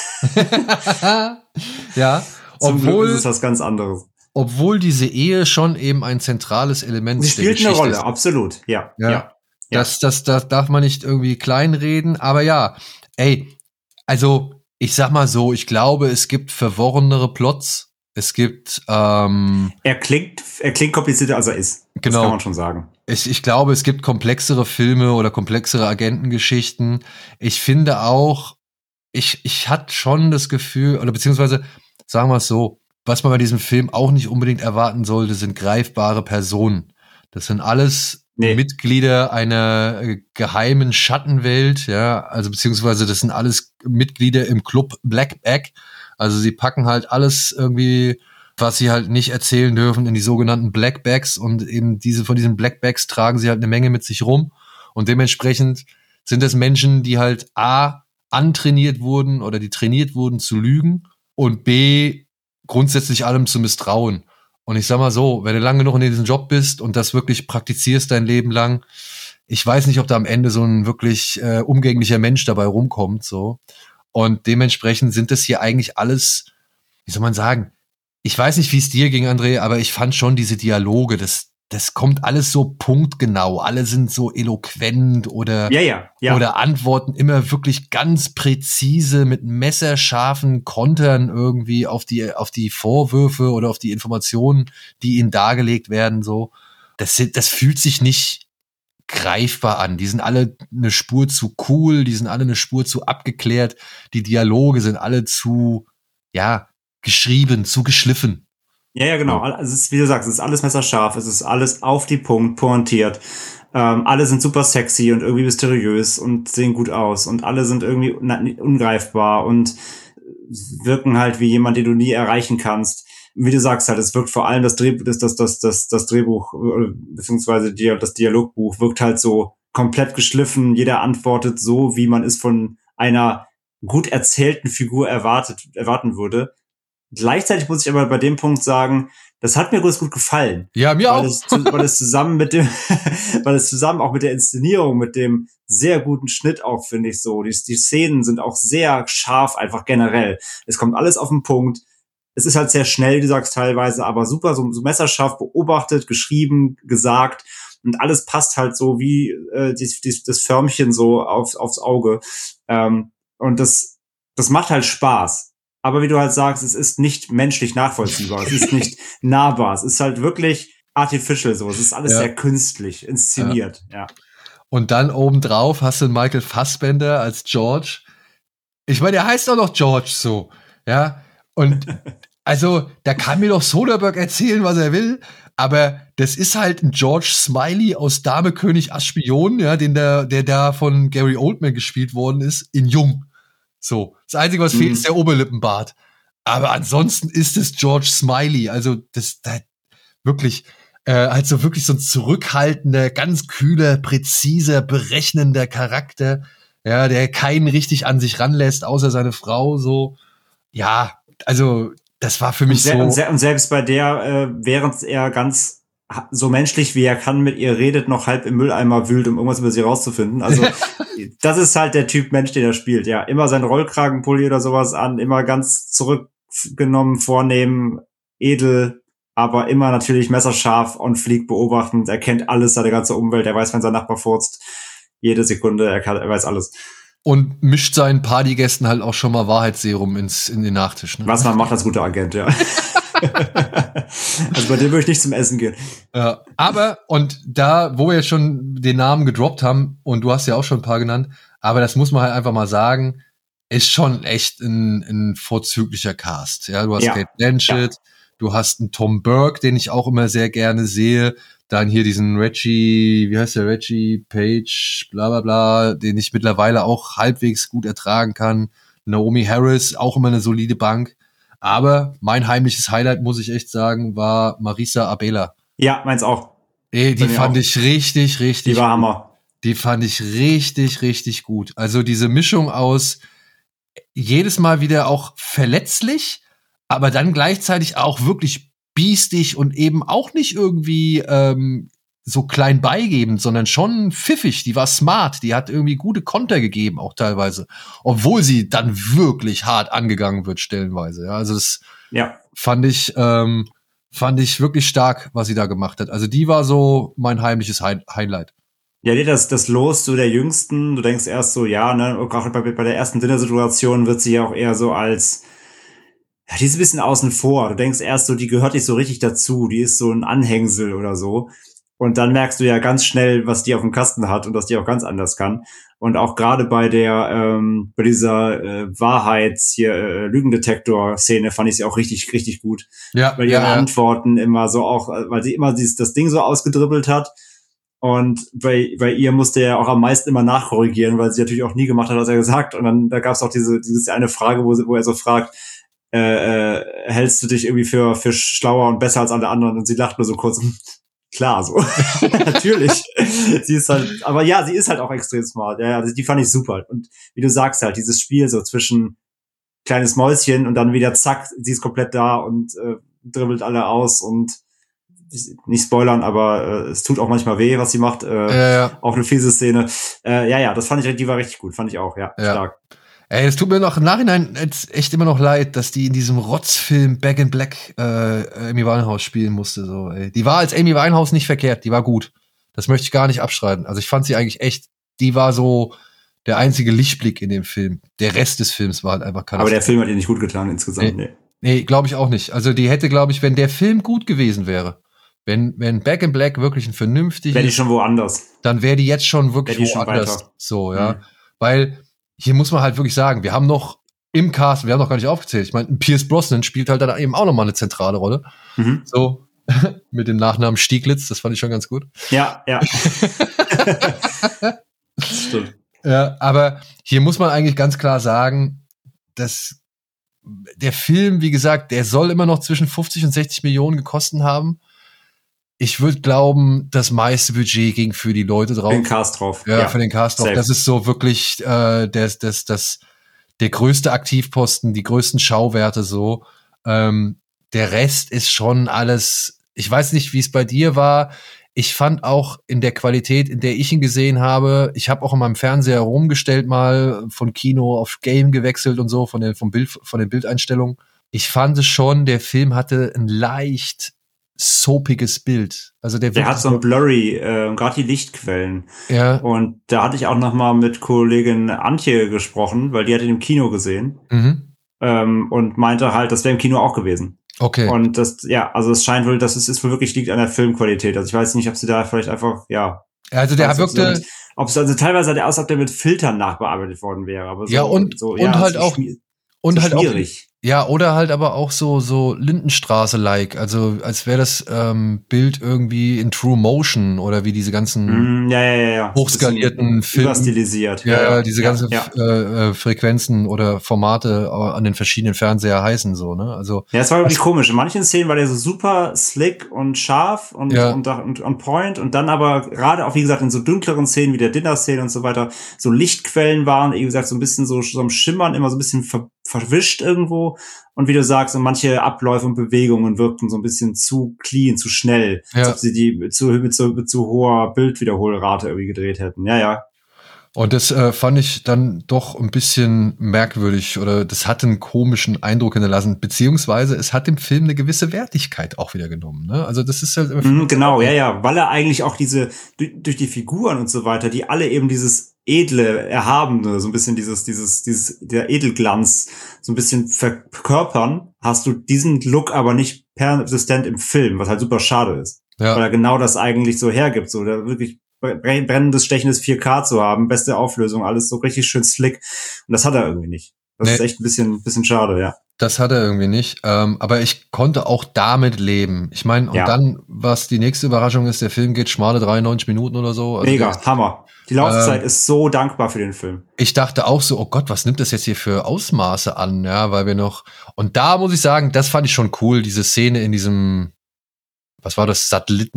Ja, zum obwohl Glück ist es was ganz anderes. Obwohl diese Ehe schon eben ein zentrales Element Sie der spielt Geschichte eine Rolle, ist. absolut, ja. Ja. ja. Das, das, das darf man nicht irgendwie kleinreden, aber ja, ey, also ich sag mal so, ich glaube, es gibt verworrenere Plots, es gibt ähm, er klingt, er klingt komplizierter, als er ist. Genau. Das kann man schon sagen. Ich, ich glaube, es gibt komplexere Filme oder komplexere Agentengeschichten. Ich finde auch, ich, ich hatte schon das Gefühl, oder beziehungsweise, sagen wir es so, was man bei diesem Film auch nicht unbedingt erwarten sollte, sind greifbare Personen. Das sind alles nee. Mitglieder einer äh, geheimen Schattenwelt, ja, also beziehungsweise das sind alles Mitglieder im Club Black Bag. Also sie packen halt alles irgendwie, was sie halt nicht erzählen dürfen, in die sogenannten Black Bags und eben diese von diesen Black Bags tragen sie halt eine Menge mit sich rum und dementsprechend sind es Menschen, die halt A, antrainiert wurden oder die trainiert wurden zu lügen und B, grundsätzlich allem zu misstrauen. Und ich sag mal so, wenn du lange genug in diesem Job bist und das wirklich praktizierst dein Leben lang, ich weiß nicht, ob da am Ende so ein wirklich äh, umgänglicher Mensch dabei rumkommt, so. Und dementsprechend sind das hier eigentlich alles, wie soll man sagen, ich weiß nicht, wie es dir ging, André, aber ich fand schon diese Dialoge, das, das kommt alles so punktgenau, alle sind so eloquent oder, ja, ja, ja. oder antworten immer wirklich ganz präzise mit messerscharfen Kontern irgendwie auf die, auf die Vorwürfe oder auf die Informationen, die ihnen dargelegt werden, so. Das, das fühlt sich nicht greifbar an. Die sind alle eine Spur zu cool, die sind alle eine Spur zu abgeklärt, die Dialoge sind alle zu, ja, geschrieben, zu geschliffen. Ja, ja, genau. Es ist, wie du sagst, es ist alles messerscharf, es ist alles auf die Punkt, pointiert. Ähm, alle sind super sexy und irgendwie mysteriös und sehen gut aus und alle sind irgendwie ungreifbar und wirken halt wie jemand, den du nie erreichen kannst. Wie du sagst halt, es wirkt vor allem das Drehbuch, das, das, das, das, das Drehbuch, beziehungsweise das Dialogbuch wirkt halt so komplett geschliffen. Jeder antwortet so, wie man es von einer gut erzählten Figur erwartet, erwarten würde. Gleichzeitig muss ich aber bei dem Punkt sagen, das hat mir gut gefallen. Ja, mir weil auch. Es, weil es zusammen mit dem, weil es zusammen auch mit der Inszenierung, mit dem sehr guten Schnitt auch, finde ich so. Die, die Szenen sind auch sehr scharf, einfach generell. Es kommt alles auf den Punkt. Es ist halt sehr schnell, wie du sagst, teilweise, aber super, so, so messerscharf beobachtet, geschrieben, gesagt. Und alles passt halt so wie äh, die, die, das Förmchen so auf, aufs Auge. Ähm, und das, das macht halt Spaß. Aber wie du halt sagst, es ist nicht menschlich nachvollziehbar. Es ist nicht nahbar. Es ist halt wirklich artificial so. Es ist alles ja. sehr künstlich inszeniert. Ja. ja. Und dann obendrauf hast du Michael Fassbender als George. Ich meine, der heißt auch noch George so. Ja. Und also, da kann mir doch Soderbergh erzählen, was er will. Aber das ist halt ein George Smiley aus Dame König Aspion, ja, den der, der da von Gary Oldman gespielt worden ist, in Jung. So. Das Einzige, was mhm. fehlt, ist der Oberlippenbart. Aber ansonsten ist es George Smiley. Also, das, das wirklich, äh, also wirklich so ein zurückhaltender, ganz kühler, präziser, berechnender Charakter, ja, der keinen richtig an sich ranlässt, außer seine Frau, so. Ja, also, das war für mich und so. Und, se- und selbst bei der, äh, während er ganz so menschlich wie er kann mit ihr redet, noch halb im Mülleimer wühlt, um irgendwas über sie rauszufinden. Also das ist halt der Typ Mensch, den er spielt. Ja, immer sein Rollkragenpulli oder sowas an, immer ganz zurückgenommen, vornehm, edel, aber immer natürlich messerscharf und fliegt beobachtend. Er kennt alles, seine ganze Umwelt. Er weiß, wenn sein Nachbar furzt, jede Sekunde, er, kann, er weiß alles. Und mischt seinen Partygästen halt auch schon mal Wahrheitsserum ins, in den Nachtisch. Ne? Was man macht als guter Agent, ja. Also bei dem würde ich nicht zum Essen gehen. Ja, aber, und da, wo wir jetzt schon den Namen gedroppt haben, und du hast ja auch schon ein paar genannt, aber das muss man halt einfach mal sagen, ist schon echt ein, ein vorzüglicher Cast. Ja, du hast Ja. Kate Blanchett, ja. Du hast einen Tom Burke, den ich auch immer sehr gerne sehe. Dann hier diesen Reggie, wie heißt der, Reggie Page, bla bla bla, den ich mittlerweile auch halbwegs gut ertragen kann. Naomi Harris, auch immer eine solide Bank. Aber mein heimliches Highlight, muss ich echt sagen, war Marisa Abela. Ja, meins auch. Ey, die fand ich richtig, richtig Die war gut. Hammer. Die fand ich richtig, richtig gut. Also diese Mischung aus jedes Mal wieder auch verletzlich, aber dann gleichzeitig auch wirklich biestig und eben auch nicht irgendwie ähm, so klein beigebend, sondern schon pfiffig. Die war smart, die hat irgendwie gute Konter gegeben, auch teilweise. Obwohl sie dann wirklich hart angegangen wird, stellenweise. Ja, also das ja. fand ich ähm, fand ich wirklich stark, was sie da gemacht hat. Also die war so mein heimliches Hi- Highlight. Ja, nee, das, das Los so der Jüngsten, du denkst erst so, ja, ne, gerade bei, bei der ersten Dinnersituation wird sie ja auch eher so als, ja, die ist ein bisschen außen vor. Du denkst erst so, die gehört nicht so richtig dazu, die ist so ein Anhängsel oder so. Und dann merkst du ja ganz schnell, was die auf dem Kasten hat und dass die auch ganz anders kann. Und auch gerade bei der, ähm, bei dieser äh, Wahrheits- hier äh, Lügendetektor-Szene fand ich sie auch richtig, richtig gut. Ja, Weil ihre ja, ja. Antworten immer so auch, weil sie immer dieses, das Ding so ausgedribbelt hat. Und bei, bei ihr musste er auch am meisten immer nachkorrigieren, weil sie natürlich auch nie gemacht hat, was er gesagt. Und dann da gab es auch diese, diese eine Frage, wo, sie, wo er so fragt, äh, äh, hältst du dich irgendwie für, für schlauer und besser als alle anderen? Und sie lacht nur so kurz, klar, so. Natürlich. Sie ist halt, aber ja, sie ist halt auch extrem smart. Ja, also die fand ich super. Und wie du sagst halt, dieses Spiel so zwischen kleines Mäuschen und dann wieder zack, sie ist komplett da und äh, dribbelt alle aus und nicht spoilern, aber äh, es tut auch manchmal weh, was sie macht. Äh, Ja, ja. Auch eine fiese Szene. Äh, ja, ja, das fand ich, die war richtig gut, fand ich auch, ja, Ja. stark. Ey, es tut mir noch im Nachhinein jetzt echt immer noch leid, dass die in diesem Rotzfilm Back in Black äh, Amy Winehouse spielen musste. So, ey. Die war als Amy Winehouse nicht verkehrt, die war gut. Das möchte ich gar nicht abstreiten. Also ich fand sie eigentlich echt, die war so der einzige Lichtblick in dem Film. Der Rest des Films war halt einfach keine. Aber der Film hat ihr nicht gut getan insgesamt. Nee, nee. nee glaube ich auch nicht. Also die hätte, glaube ich, wenn der Film gut gewesen wäre, wenn wenn Back in Black wirklich ein vernünftiges, wäre die schon woanders. Dann wäre die jetzt schon wirklich Wäre die schon woanders. weiter. So, ja. Mhm. Weil hier muss man halt wirklich sagen, wir haben noch im Cast, wir haben noch gar nicht aufgezählt. Ich meine, Pierce Brosnan spielt halt dann eben auch noch mal eine zentrale Rolle. Mhm. So mit dem Nachnamen Stieglitz, das fand ich schon ganz gut. Ja, ja. Stimmt. Ja, aber hier muss man eigentlich ganz klar sagen, dass der Film, wie gesagt, der soll immer noch zwischen fünfzig und sechzig Millionen gekostet haben. Ich würde glauben, das meiste Budget ging für die Leute drauf. Für den Cast drauf. Ja, ja, für den Cast drauf. Safe. Das ist so wirklich äh, das, das, das, der größte Aktivposten, die größten Schauwerte so. Ähm, der Rest ist schon alles, ich weiß nicht, wie es bei dir war. Ich fand auch in der Qualität, in der ich ihn gesehen habe, ich habe auch in meinem Fernseher rumgestellt mal, von Kino auf Game gewechselt und so, von der, vom Bild, von den Bildeinstellungen. Ich fand es schon, der Film hatte ein leicht soapiges Bild. Also der, der hat so ein Blurry, äh, gerade die Lichtquellen. Ja. Und da hatte ich auch noch mal mit Kollegin Antje gesprochen, weil die hat ihn im Kino gesehen. Mhm. Ähm, und meinte halt, das wäre im Kino auch gewesen. Okay. Und das, ja, also es scheint wohl, dass es ist wohl wirklich liegt an der Filmqualität. Also ich weiß nicht, ob sie da vielleicht einfach, ja. Also der weiß, wirkte. Ob, ob es also teilweise sah der aus, ob der mit Filtern nachbearbeitet worden wäre. Aber so, ja, und, so, und ja, halt so auch. schmi- Und so halt schwierig. auch. Ja, oder halt aber auch so, so Lindenstraße-like. Also, als wäre das ähm, Bild irgendwie in True Motion oder wie diese ganzen Mm, ja, ja, ja, ja. hochskalierten Filme. Überstilisiert. Ja, ja, diese ja, ganzen ja. äh, äh, Frequenzen oder Formate an den verschiedenen Fernseher heißen so, ne? Also Ja, es war wirklich komisch. In manchen Szenen war der so super slick und scharf und, Ja. und, und on point und dann aber gerade auch, wie gesagt, in so dunkleren Szenen wie der Dinner-Szene und so weiter, so Lichtquellen waren, wie gesagt, so ein bisschen so, so am Schimmern, immer so ein bisschen ver, verwischt irgendwo. Und wie du sagst, so manche Abläufe und Bewegungen wirkten so ein bisschen zu clean, zu schnell. Ja. Als ob sie die mit zu, mit zu, mit zu hoher Bildwiederholrate irgendwie gedreht hätten. Ja, ja. Und das äh, fand ich dann doch ein bisschen merkwürdig oder das hat einen komischen Eindruck hinterlassen, beziehungsweise es hat dem Film eine gewisse Wertigkeit auch wieder genommen. Ne? Also das ist halt Mhm, genau, ja, ja, weil er eigentlich auch diese, durch, durch die Figuren und so weiter, die alle eben dieses edle, erhabene, so ein bisschen dieses, dieses, dieses, der Edelglanz so ein bisschen verkörpern, hast du diesen Look aber nicht persistent im Film, was halt super schade ist. Ja. Weil er genau das eigentlich so hergibt, so da wirklich brennendes, stechendes vier K zu haben, beste Auflösung, alles so richtig schön slick. Und das hat er irgendwie nicht. Das nee. ist echt ein bisschen, bisschen schade, ja. Das hat er irgendwie nicht. Ähm, aber ich konnte auch damit leben. Ich meine, und ja. dann, was die nächste Überraschung ist, der Film geht schmale dreiundneunzig Minuten oder so. Also Mega, Hammer. Die Laufzeit ähm, ist so dankbar für den Film. Ich dachte auch so, oh Gott, was nimmt das jetzt hier für Ausmaße an? Ja, weil wir noch, und da muss ich sagen, das fand ich schon cool, diese Szene in diesem, was war das,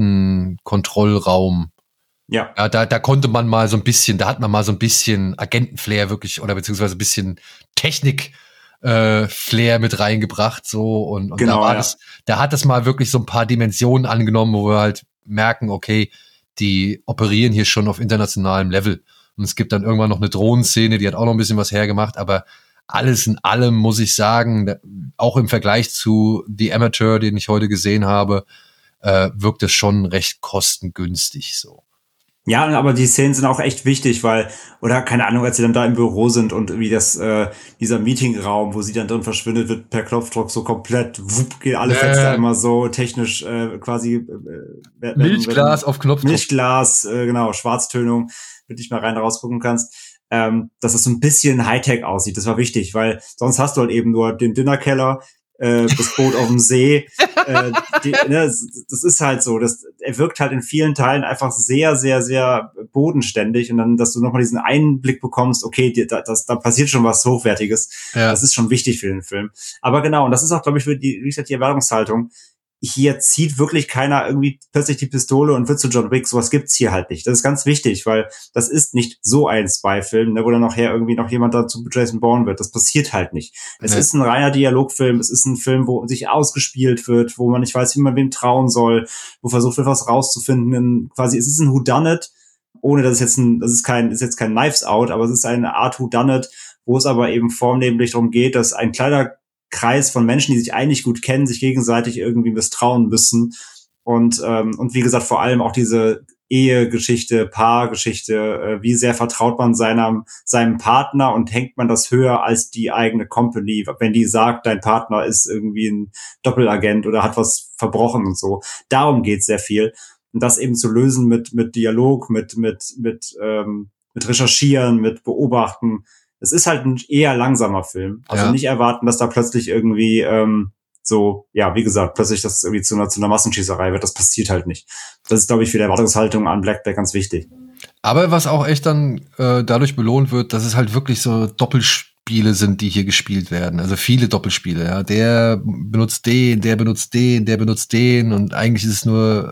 Satellitenkontrollraum. Ja. Ja, da, da konnte man mal so ein bisschen, da hat man mal so ein bisschen Agentenflair wirklich, oder beziehungsweise ein bisschen Technik, äh, Flair mit reingebracht, so, und, und genau, da war ja. das, da hat das mal wirklich so ein paar Dimensionen angenommen, wo wir halt merken, okay, die operieren hier schon auf internationalem Level. Und es gibt dann irgendwann noch eine Drohnenszene, die hat auch noch ein bisschen was hergemacht, aber alles in allem muss ich sagen, auch im Vergleich zu The Amateur, den ich heute gesehen habe, äh, wirkt es schon recht kostengünstig, so. Ja, aber die Szenen sind auch echt wichtig, weil, oder keine Ahnung, als sie dann da im Büro sind und wie das, äh, dieser Meetingraum, wo sie dann drin verschwindet, wird per Knopfdruck so komplett, wupp, gehen alle Fenster äh. immer so technisch, äh, quasi, äh, Milchglas auf Knopfdruck. Milchglas, äh, genau, Schwarztönung, wenn du dich mal rein rausgucken kannst, ähm, dass es so ein bisschen Hightech aussieht. Das war wichtig, weil sonst hast du halt eben nur den Dinnerkeller, äh, das Boot auf dem See, äh, die, ne, das ist halt so, das, er wirkt halt in vielen Teilen einfach sehr, sehr, sehr bodenständig und dann, dass du nochmal diesen Einblick bekommst, okay, da, das, da passiert schon was Hochwertiges, ja. Das ist schon wichtig für den Film. Aber genau, und das ist auch, glaube ich, für die, wie gesagt, die Erwartungshaltung, hier zieht wirklich keiner irgendwie plötzlich die Pistole und wird zu John Wick. Sowas gibt's hier halt nicht. Das ist ganz wichtig, weil das ist nicht so ein Spy-Film, ne, wo dann nachher irgendwie noch jemand dazu Jason Bourne wird. Das passiert halt nicht. Es nee. ist ein reiner Dialogfilm. Es ist ein Film, wo sich ausgespielt wird, wo man nicht weiß, wie man wem trauen soll, wo versucht wird, was rauszufinden. Quasi, es ist ein Whodunit, ohne dass es jetzt ein, das ist kein, ist jetzt kein Knives Out, aber es ist eine Art Whodunit, wo es aber eben vornehmlich darum geht, dass ein kleiner Kreis von Menschen, die sich eigentlich gut kennen, sich gegenseitig irgendwie misstrauen müssen. Und ähm, und wie gesagt, vor allem auch diese Ehegeschichte, Paargeschichte, äh, wie sehr vertraut man seinem seinem Partner und hängt man das höher als die eigene Company, wenn die sagt, dein Partner ist irgendwie ein Doppelagent oder hat was verbrochen und so. Darum geht's sehr viel. Und das eben zu lösen mit mit Dialog, mit mit mit ähm, mit Recherchieren, mit Beobachten. Es ist halt ein eher langsamer Film. Also ja. nicht erwarten, dass da plötzlich irgendwie ähm, so, ja, wie gesagt, plötzlich das irgendwie zu einer, zu einer Massenschießerei wird. Das passiert halt nicht. Das ist, glaube ich, für die Erwartungshaltung an Black Bag ganz wichtig. Aber was auch echt dann äh, dadurch belohnt wird, dass es halt wirklich so Doppelspiele sind, die hier gespielt werden. Also viele Doppelspiele. Ja, der benutzt den, der benutzt den, der benutzt den und eigentlich ist es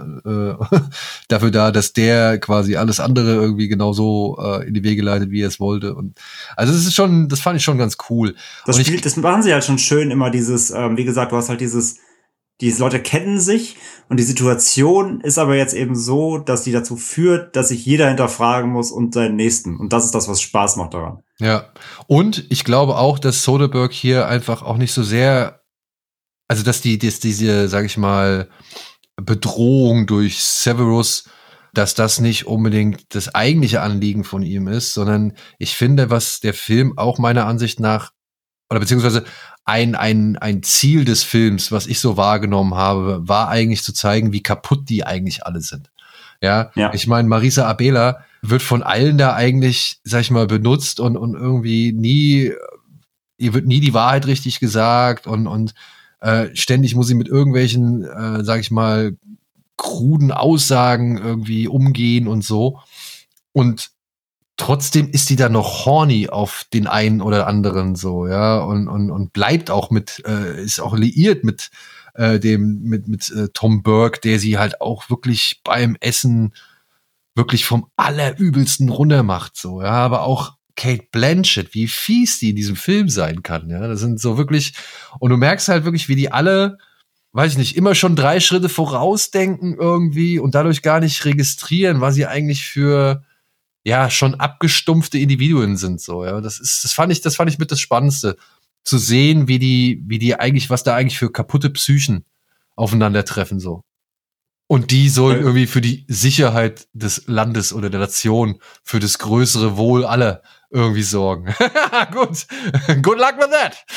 nur äh, dafür da, dass der quasi alles andere irgendwie genauso äh, in die Wege leitet, wie er es wollte. Und also das ist schon, das fand ich schon ganz cool. Das und Spiel, ich, das machen sie halt schon schön immer dieses, ähm, wie gesagt, du hast halt dieses die Leute kennen sich und die Situation ist aber jetzt eben so, dass die dazu führt, dass sich jeder hinterfragen muss und seinen Nächsten. Und das ist das, was Spaß macht daran. Ja, und ich glaube auch, dass Soderbergh hier einfach auch nicht so sehr, also dass die, dass diese, sag ich mal, Bedrohung durch Severus, dass das nicht unbedingt das eigentliche Anliegen von ihm ist, sondern ich finde, was der Film auch meiner Ansicht nach, oder beziehungsweise ein, ein, ein Ziel des Films, was ich so wahrgenommen habe, war eigentlich zu zeigen, wie kaputt die eigentlich alle sind. Ja, ja. Ich meine, Marisa Abela wird von allen da eigentlich, sag ich mal, benutzt und, und irgendwie nie, ihr wird nie die Wahrheit richtig gesagt und, und äh, ständig muss sie mit irgendwelchen, äh, sag ich mal, kruden Aussagen irgendwie umgehen und so. Und trotzdem ist die dann noch horny auf den einen oder anderen so, ja, und und und bleibt auch mit, äh, ist auch liiert mit äh, dem mit mit äh, Tom Burke, der sie halt auch wirklich beim Essen wirklich vom allerübelsten runter macht, so, ja, aber auch Cate Blanchett, wie fies die in diesem Film sein kann, ja, das sind so wirklich, und du merkst halt wirklich, wie die alle, weiß ich nicht, immer schon drei Schritte vorausdenken irgendwie und dadurch gar nicht registrieren, was sie eigentlich für ja, schon abgestumpfte Individuen sind, so, ja. Das ist, das fand ich, das fand ich mit das Spannendste. Zu sehen, wie die, wie die eigentlich, was da eigentlich für kaputte Psychen aufeinandertreffen, so. Und die sollen irgendwie für die Sicherheit des Landes oder der Nation, für das größere Wohl aller irgendwie sorgen. Gut. Good luck with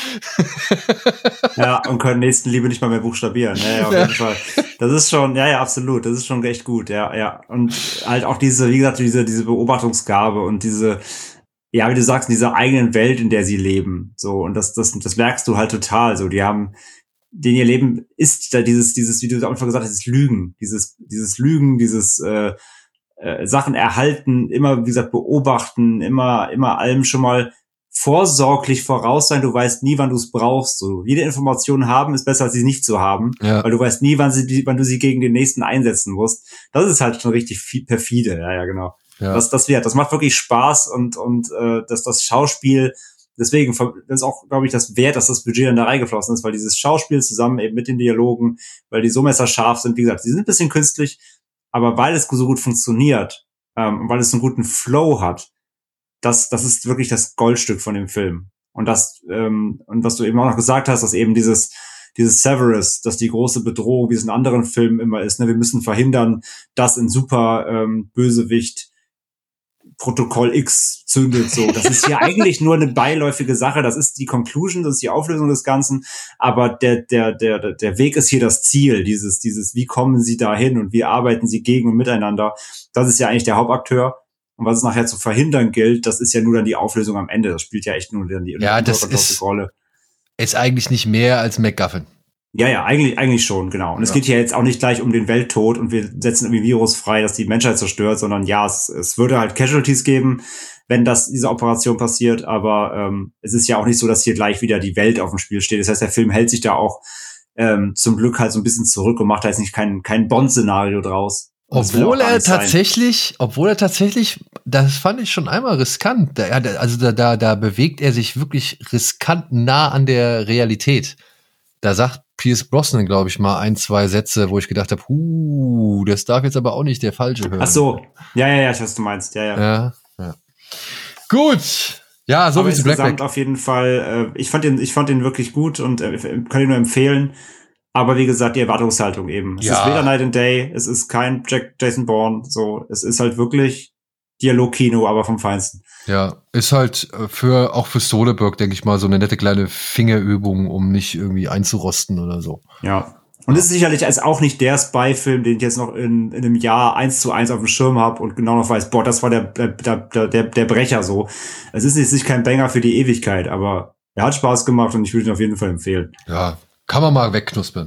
that. Ja, und können Nächstenliebe nicht mal mehr buchstabieren. Ja, ja, auf jeden Fall. Das ist schon, ja, ja, absolut. Das ist schon echt gut, ja, ja. Und halt auch diese, wie gesagt, diese, diese Beobachtungsgabe und diese, ja, wie du sagst, in dieser eigenen Welt, in der sie leben. So, und das, das, das merkst du halt total. So, die haben, den ihr Leben ist da dieses, dieses, wie du auch schon gesagt hast, dieses Lügen, dieses, dieses Lügen, dieses äh, äh, Sachen erhalten, immer, wie gesagt, beobachten, immer, immer allem schon mal vorsorglich voraus sein. Du weißt nie, wann du es brauchst. So, jede Information haben ist besser, als sie nicht zu haben, ja. Weil du weißt nie, wann sie, wann du sie gegen den nächsten einsetzen musst. Das ist halt schon richtig viel perfide. Ja, ja, genau. Ja. Das, das wird, das macht wirklich Spaß und und äh, dass das Schauspiel. Deswegen, das ist auch, glaube ich, das Wert, dass das Budget dann da reingeflossen ist, weil dieses Schauspiel zusammen eben mit den Dialogen, weil die so messerscharf sind, wie gesagt, die sind ein bisschen künstlich, aber weil es so gut funktioniert, ähm, und weil es einen guten Flow hat, das, das ist wirklich das Goldstück von dem Film. Und das, ähm, und was du eben auch noch gesagt hast, dass eben dieses, dieses Severus, dass die große Bedrohung, wie es in anderen Filmen immer ist, ne, wir müssen verhindern, dass ein super ähm, Bösewicht Protokoll X zündet, so. Das ist hier eigentlich nur eine beiläufige Sache. Das ist die Conclusion, das ist die Auflösung des Ganzen. Aber der, der, der, der Weg ist hier das Ziel. Dieses, dieses, wie kommen sie dahin und wie arbeiten sie gegen und miteinander? Das ist ja eigentlich der Hauptakteur. Und was es nachher zu verhindern gilt, das ist ja nur dann die Auflösung am Ende. Das spielt ja echt nur dann die, ja, das ist, Rolle. Ist eigentlich nicht mehr als MacGuffin. Ja, ja, eigentlich, eigentlich schon, genau. Und ja. Es geht hier jetzt auch nicht gleich um den Welttod und wir setzen irgendwie Virus frei, das die Menschheit zerstört, sondern ja, es, es würde halt Casualties geben, wenn das, diese Operation passiert, aber ähm, es ist ja auch nicht so, dass hier gleich wieder die Welt auf dem Spiel steht. Das heißt, der Film hält sich da auch ähm, zum Glück halt so ein bisschen zurück und macht da jetzt nicht kein, kein Bond-Szenario draus. Obwohl er tatsächlich, sein. obwohl er tatsächlich, das fand ich schon einmal riskant. Da, also da, da, da bewegt er sich wirklich riskant nah an der Realität. Da sagt Pierce Brosnan, glaube ich, mal ein, zwei Sätze, wo ich gedacht habe, huh, das darf jetzt aber auch nicht der Falsche hören. Ach so, ja, ja, ja, ich weiß, was du meinst, ja, ja. Ja, ja. Gut, ja, so wie zu Black Black. Auf jeden Fall, äh, ich fand den, ich fand den wirklich gut und äh, kann ihn nur empfehlen. Aber wie gesagt, die Erwartungshaltung eben. Es ja. ist weder Night and Day, es ist kein Jack, Jason Bourne, so, es ist halt wirklich Dialogkino, aber vom Feinsten. Ja, ist halt für, auch für Soderbergh, denke ich mal, so eine nette kleine Fingerübung, um nicht irgendwie einzurosten oder so. Ja. Und es ist sicherlich als auch nicht der Spy-Film, den ich jetzt noch in, in einem Jahr eins zu eins auf dem Schirm habe und genau noch weiß, boah, das war der, der, der, der, der Brecher so. Es ist jetzt nicht kein Banger für die Ewigkeit, aber er hat Spaß gemacht und ich würde ihn auf jeden Fall empfehlen. Ja, kann man mal wegknuspern.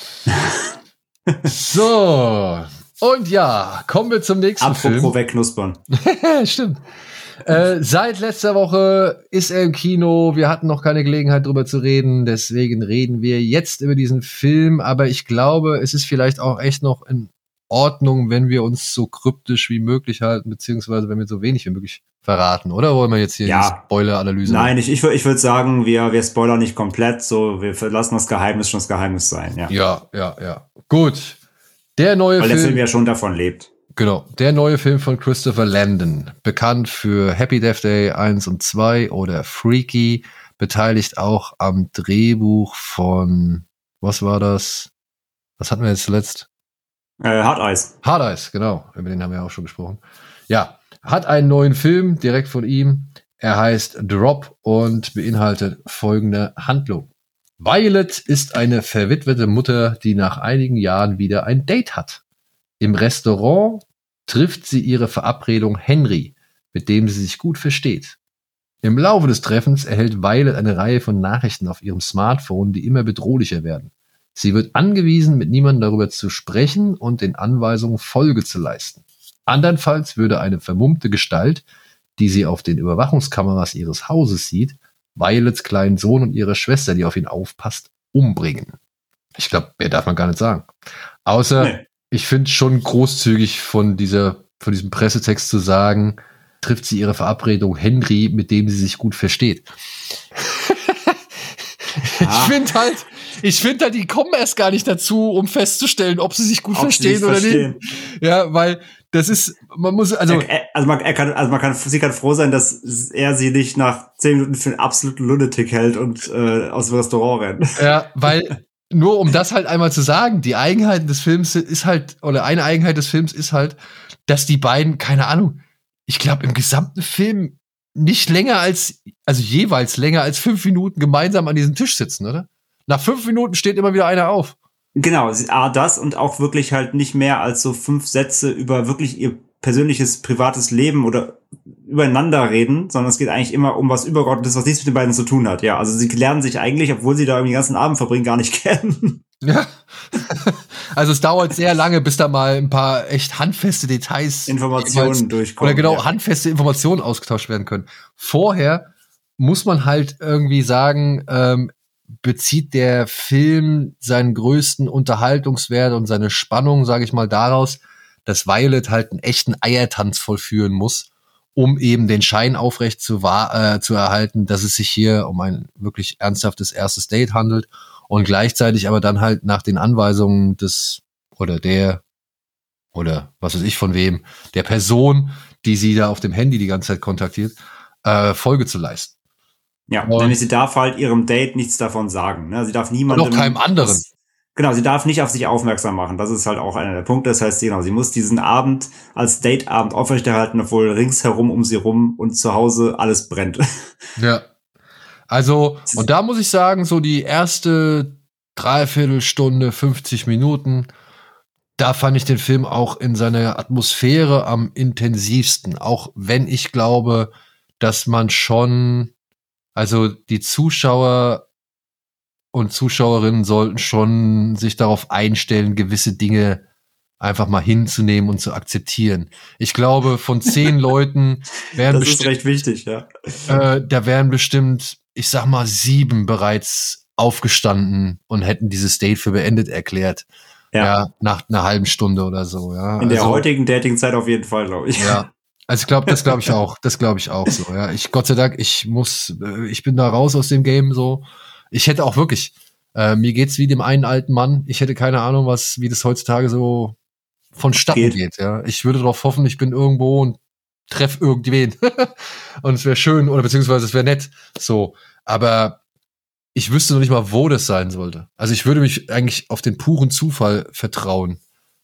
So. Und ja, kommen wir zum nächsten Apropos Film. Apropos wegknuspern. Stimmt. Äh, seit letzter Woche ist er im Kino. Wir hatten noch keine Gelegenheit, drüber zu reden. Deswegen reden wir jetzt über diesen Film. Aber ich glaube, es ist vielleicht auch echt noch in Ordnung, wenn wir uns so kryptisch wie möglich halten, beziehungsweise wenn wir so wenig wie möglich verraten. Oder wollen wir jetzt hier ja. die Spoiler-Analyse Nein, ich, ich, ich würde sagen, wir, wir spoilern nicht komplett. So, wir lassen das Geheimnis schon das Geheimnis sein. Ja, ja, ja. ja. Gut. Der neue Weil Film. der Film ja schon davon lebt. Genau, der neue Film von Christopher Landon, bekannt für Happy Death Day eins und zwei oder Freaky, beteiligt auch am Drehbuch von, was war das? Was hatten wir jetzt zuletzt? Äh, Hard Eyes. Hard Eyes, genau, über den haben wir auch schon gesprochen. Ja, hat einen neuen Film direkt von ihm. Er heißt Drop und beinhaltet folgende Handlung. Violet ist eine verwitwete Mutter, die nach einigen Jahren wieder ein Date hat. Im Restaurant trifft sie ihre Verabredung Henry, mit dem sie sich gut versteht. Im Laufe des Treffens erhält Violet eine Reihe von Nachrichten auf ihrem Smartphone, die immer bedrohlicher werden. Sie wird angewiesen, mit niemandem darüber zu sprechen und den Anweisungen Folge zu leisten. Andernfalls würde eine vermummte Gestalt, die sie auf den Überwachungskameras ihres Hauses sieht, Violets kleinen Sohn und ihre Schwester, die auf ihn aufpasst, umbringen. Ich glaube, mehr darf man gar nicht sagen. Außer, nee. Ich finde schon großzügig von dieser, von diesem Pressetext zu sagen, trifft sie ihre Verabredung Henry, mit dem sie sich gut versteht. Ah. Ich finde halt, ich finde halt, die kommen erst gar nicht dazu, um festzustellen, ob sie sich gut ob verstehen sich oder verstehen. nicht. Ja, weil das ist, man muss, also. Er, also man, er kann, also man kann, sie kann froh sein, dass er sie nicht nach zehn Minuten für einen absoluten Lunatic hält und äh, aus dem Restaurant rennt. Ja, weil nur um das halt einmal zu sagen, die Eigenheit des Films ist halt, oder eine Eigenheit des Films ist halt, dass die beiden, keine Ahnung, ich glaube im gesamten Film nicht länger als, also jeweils länger als fünf Minuten gemeinsam an diesem Tisch sitzen, oder? Nach fünf Minuten steht immer wieder einer auf. Genau, A, das und auch wirklich halt nicht mehr als so fünf Sätze über wirklich ihr persönliches, privates Leben oder übereinander reden, sondern es geht eigentlich immer um was Übergeordnetes, was nichts mit den beiden zu tun hat. Ja, also sie lernen sich eigentlich, obwohl sie da irgendwie den ganzen Abend verbringen, gar nicht kennen. Ja. Also es dauert sehr lange, bis da mal ein paar echt handfeste Details, Informationen durchkommen. Oder genau, ja. handfeste Informationen ausgetauscht werden können. Vorher muss man halt irgendwie sagen, ähm, bezieht der Film seinen größten Unterhaltungswert und seine Spannung, sage ich mal, daraus, dass Violet halt einen echten Eiertanz vollführen muss, um eben den Schein aufrecht zu, äh, zu erhalten, dass es sich hier um ein wirklich ernsthaftes erstes Date handelt und gleichzeitig aber dann halt nach den Anweisungen des oder der oder was weiß ich von wem, der Person, die sie da auf dem Handy die ganze Zeit kontaktiert, äh, Folge zu leisten. Ja, und nämlich sie darf halt ihrem Date nichts davon sagen. Ne? Sie darf niemandem... Und auch keinem anderen. Das, genau, sie darf nicht auf sich aufmerksam machen. Das ist halt auch einer der Punkte. Das heißt, genau, sie muss diesen Abend als Dateabend aufrechterhalten, obwohl ringsherum um sie rum und zu Hause alles brennt. Ja. Also, und da muss ich sagen, so die erste Dreiviertelstunde, fünfzig Minuten, da fand ich den Film auch in seiner Atmosphäre am intensivsten. Auch wenn ich glaube, dass man schon, also die Zuschauer und Zuschauerinnen sollten schon sich darauf einstellen, gewisse Dinge einfach mal hinzunehmen und zu akzeptieren. Ich glaube, von zehn Leuten wären das bestimmt, ist recht wichtig, ja. Äh, da wären bestimmt, ich sag mal, sieben bereits aufgestanden und hätten dieses Date für beendet erklärt. Ja, ja nach einer halben Stunde oder so. Ja. In der also, heutigen Dating-Zeit auf jeden Fall, glaube ich. Ja. Also ich glaube, das glaube ich auch. Das glaube ich auch so. Ja, ich Gott sei Dank, ich muss, ich bin da raus aus dem Game so. Ich hätte auch wirklich, äh, mir geht's wie dem einen alten Mann. Ich hätte keine Ahnung, was, wie das heutzutage so vonstatten geht. geht ja, ich würde darauf hoffen, ich bin irgendwo und treff irgendwen und es wäre schön oder beziehungsweise es wäre nett. So, aber ich wüsste noch nicht mal, wo das sein sollte. Also ich würde mich eigentlich auf den puren Zufall vertrauen.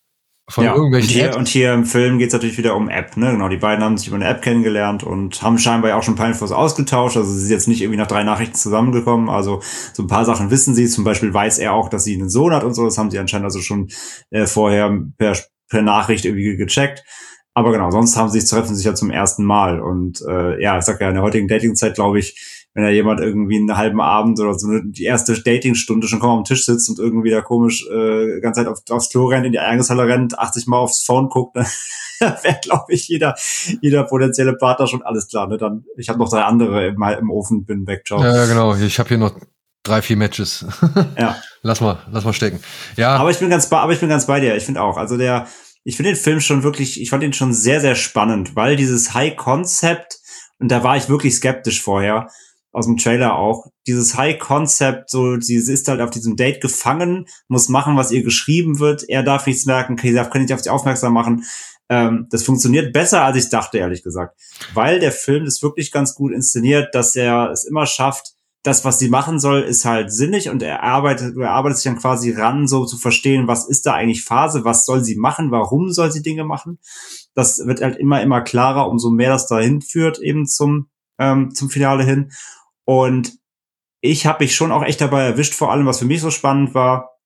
Von ja, irgendwelchen und hier, Apps. Und hier im Film geht es natürlich wieder um App, ne? Genau, die beiden haben sich über eine App kennengelernt und haben scheinbar auch schon ein paar Infos ausgetauscht. Also sie sind jetzt nicht irgendwie nach drei Nachrichten zusammengekommen. Also so ein paar Sachen wissen sie. Zum Beispiel weiß er auch, dass sie einen Sohn hat und so. Das haben sie anscheinend also schon äh, vorher per, per Nachricht irgendwie gecheckt. Aber genau, sonst haben sie sich treffen sich ja zum ersten Mal. Und äh, ja, ich sag ja, in der heutigen Dating-Zeit, glaube ich, wenn da jemand irgendwie einen halben Abend oder so die erste Dating-Stunde schon kaum am Tisch sitzt und irgendwie da komisch äh, die ganze Zeit auf, aufs Klo rennt, in die Eingangshalle rennt, achtzig Mal aufs Phone guckt, dann wäre, glaube ich, jeder jeder potenzielle Partner schon alles klar. Ne? Dann, ich habe noch drei andere im, im Ofen, bin weg, ciao. Ja, genau. Ich habe hier noch drei, vier Matches. Ja. Lass mal, lass mal stecken. Ja. Aber ich bin ganz bei, aber ich bin ganz bei dir. Ich finde auch, also der, ich finde den Film schon wirklich, ich fand ihn schon sehr, sehr spannend, weil dieses High-Concept, und da war ich wirklich skeptisch vorher, aus dem Trailer auch, dieses High-Concept, so, sie ist halt auf diesem Date gefangen, muss machen, was ihr geschrieben wird, er darf nichts merken, sie darf nicht auf sie aufmerksam machen. Ähm, das funktioniert besser, als ich dachte, ehrlich gesagt. Weil der Film ist wirklich ganz gut inszeniert, dass er es immer schafft, das, was sie machen soll, ist halt sinnig und er arbeitet, er arbeitet sich dann quasi ran, so zu verstehen, was ist da eigentlich Phase, was soll sie machen, warum soll sie Dinge machen. Das wird halt immer, immer klarer, umso mehr das dahin führt, eben zum, ähm, zum Finale hin. Und ich habe mich schon auch echt dabei erwischt, vor allem, was für mich so spannend war,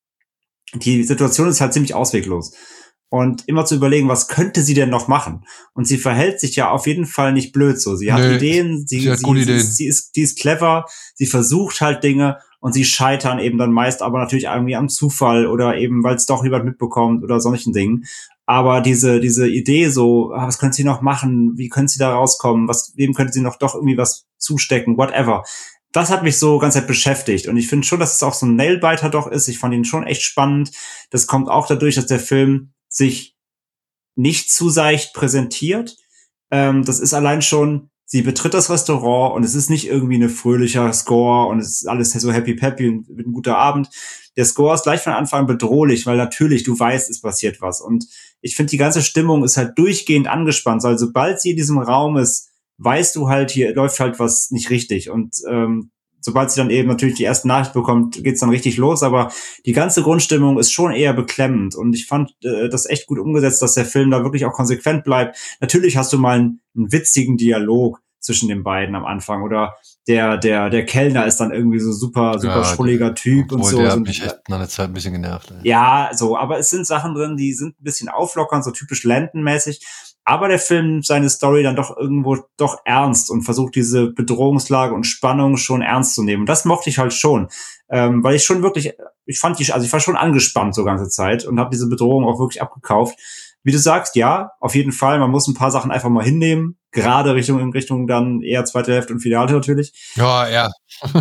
die Situation ist halt ziemlich ausweglos. Und immer zu überlegen, was könnte sie denn noch machen? Und sie verhält sich ja auf jeden Fall nicht blöd so. Sie hat nee, Ideen, sie, sie, hat sie, gute sie, Ideen. Ist, sie, ist, sie ist clever, sie versucht halt Dinge und sie scheitern eben dann meist aber natürlich irgendwie am Zufall oder eben, weil es doch jemand mitbekommt oder solchen Dingen. Aber diese diese Idee so, was könnte sie noch machen? Wie könnte sie da rauskommen? Was, wem könnte sie noch doch irgendwie was zustecken? Whatever. Das hat mich so ganz halt beschäftigt. Und ich finde schon, dass es auch so ein Nailbiter doch ist. Ich fand ihn schon echt spannend. Das kommt auch dadurch, dass der Film sich nicht zu seicht präsentiert. Ähm, das ist allein schon, sie betritt das Restaurant und es ist nicht irgendwie eine fröhlicher Score und es ist alles so happy-peppy und ein guter Abend. Der Score ist gleich von Anfang an bedrohlich, weil natürlich, du weißt, es passiert was. Und ich finde, die ganze Stimmung ist halt durchgehend angespannt, weil sobald sie in diesem Raum ist, weißt du halt, hier läuft halt was nicht richtig. Und ähm, sobald sie dann eben natürlich die erste Nachricht bekommt, geht's dann richtig los, aber die ganze Grundstimmung ist schon eher beklemmend und ich fand äh, das echt gut umgesetzt, dass der Film da wirklich auch konsequent bleibt. Natürlich hast du mal einen, einen witzigen Dialog zwischen den beiden am Anfang oder der der der Kellner ist dann irgendwie so super super Ja, schrulliger Typ und so. Der hat Und, mich echt nach einer Zeit ein bisschen genervt. Ey. ja, so, aber es sind Sachen drin, die sind ein bisschen auflockernd, so typisch Landon-mäßig. Aber der Film nimmt seine Story dann doch irgendwo doch ernst und versucht diese Bedrohungslage und Spannung schon ernst zu nehmen. Und das mochte ich halt schon, ähm, weil ich schon wirklich, ich fand die, also ich war schon angespannt so ganze Zeit und habe diese Bedrohung auch wirklich abgekauft. Wie du sagst, ja, auf jeden Fall, man muss ein paar Sachen einfach mal hinnehmen, gerade Richtung in Richtung dann eher zweite Hälfte und Finale natürlich. Ja, ja.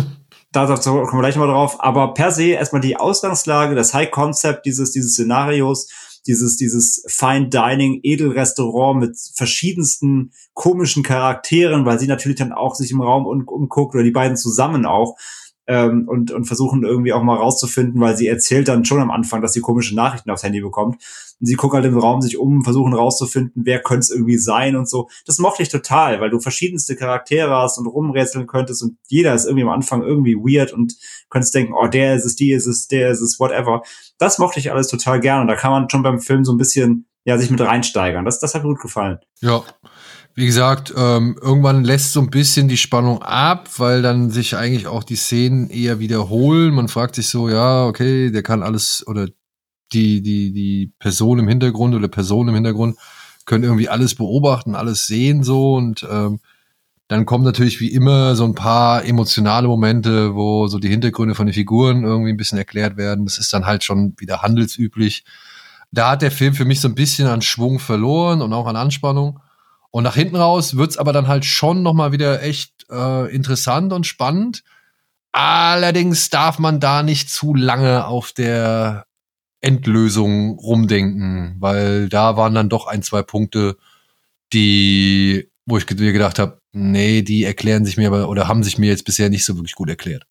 Da kommen wir gleich mal drauf. Aber per se erstmal die Ausgangslage, das High Concept dieses dieses Szenarios, dieses dieses Fine Dining Edelrestaurant mit verschiedensten komischen Charakteren, weil sie natürlich dann auch sich im Raum um, umguckt oder die beiden zusammen auch ähm, und und versuchen irgendwie auch mal rauszufinden, weil sie erzählt dann schon am Anfang, dass sie komische Nachrichten aufs Handy bekommt. Und sie gucken halt im Raum sich um, versuchen rauszufinden, wer könnte es irgendwie sein und so. Das mochte ich total, weil du verschiedenste Charaktere hast und rumrätseln könntest und jeder ist irgendwie am Anfang irgendwie weird und könntest denken, oh, der ist es, die ist es, der ist es, whatever. Das mochte ich alles total gern und da kann man schon beim Film so ein bisschen, ja, sich mit reinsteigern. Das, das hat mir gut gefallen. Ja. Wie gesagt, ähm, irgendwann lässt so ein bisschen die Spannung ab, weil dann sich eigentlich auch die Szenen eher wiederholen. Man fragt sich so, ja, okay, der kann alles oder die die die Person im Hintergrund oder Personen im Hintergrund können irgendwie alles beobachten, alles sehen so und ähm, dann kommen natürlich wie immer so ein paar emotionale Momente, wo so die Hintergründe von den Figuren irgendwie ein bisschen erklärt werden. Das ist dann halt schon wieder handelsüblich. Da hat der Film für mich so ein bisschen an Schwung verloren und auch an Anspannung. Und nach hinten raus wird's aber dann halt schon noch mal wieder echt äh, interessant und spannend. Allerdings darf man da nicht zu lange auf der Endlösung rumdenken, weil da waren dann doch ein, zwei Punkte, die, wo ich mir gedacht habe, nee, die erklären sich mir aber oder haben sich mir jetzt bisher nicht so wirklich gut erklärt.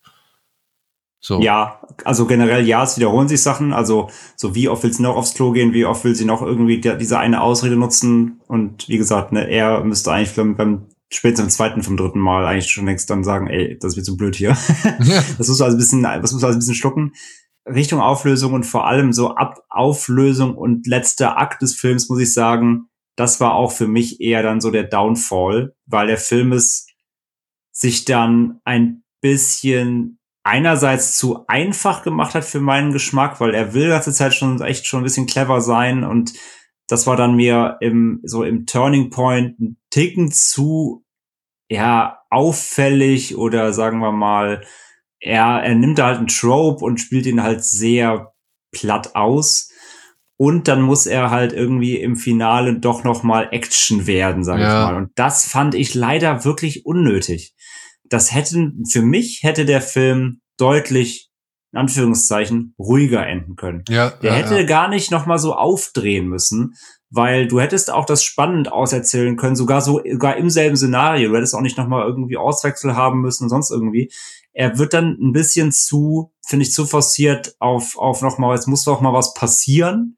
So. Ja, also generell ja, es wiederholen sich Sachen. Also so wie oft will sie noch aufs Klo gehen, wie oft will sie noch irgendwie der, diese eine Ausrede nutzen. Und wie gesagt, ne, er müsste eigentlich beim, beim spätestens im zweiten, vom dritten Mal eigentlich schon längst dann sagen, ey, das wird so blöd hier. Ja. Das muss also ein bisschen, das muss also ein bisschen schlucken. Richtung Auflösung und vor allem so ab Auflösung und letzter Akt des Films, muss ich sagen, das war auch für mich eher dann so der Downfall, weil der Film es sich dann ein bisschen einerseits zu einfach gemacht hat für meinen Geschmack, weil er will die ganze Zeit schon echt schon ein bisschen clever sein und das war dann mir im so im Turning Point ein Ticken zu ja auffällig oder sagen wir mal, er er nimmt da halt einen Trope und spielt ihn halt sehr platt aus und dann muss er halt irgendwie im Finale doch noch mal Action werden, sag ja. ich mal, und das fand ich leider wirklich unnötig. Das hätten, für mich hätte der Film deutlich, in Anführungszeichen, ruhiger enden können. Ja, der ja, hätte ja. gar nicht noch mal so aufdrehen müssen, weil du hättest auch das spannend auserzählen können, sogar so, sogar im selben Szenario. Du hättest auch nicht noch mal irgendwie Auswechsel haben müssen und sonst irgendwie. Er wird dann ein bisschen zu, finde ich, zu forciert auf, auf noch mal, jetzt muss doch mal was passieren.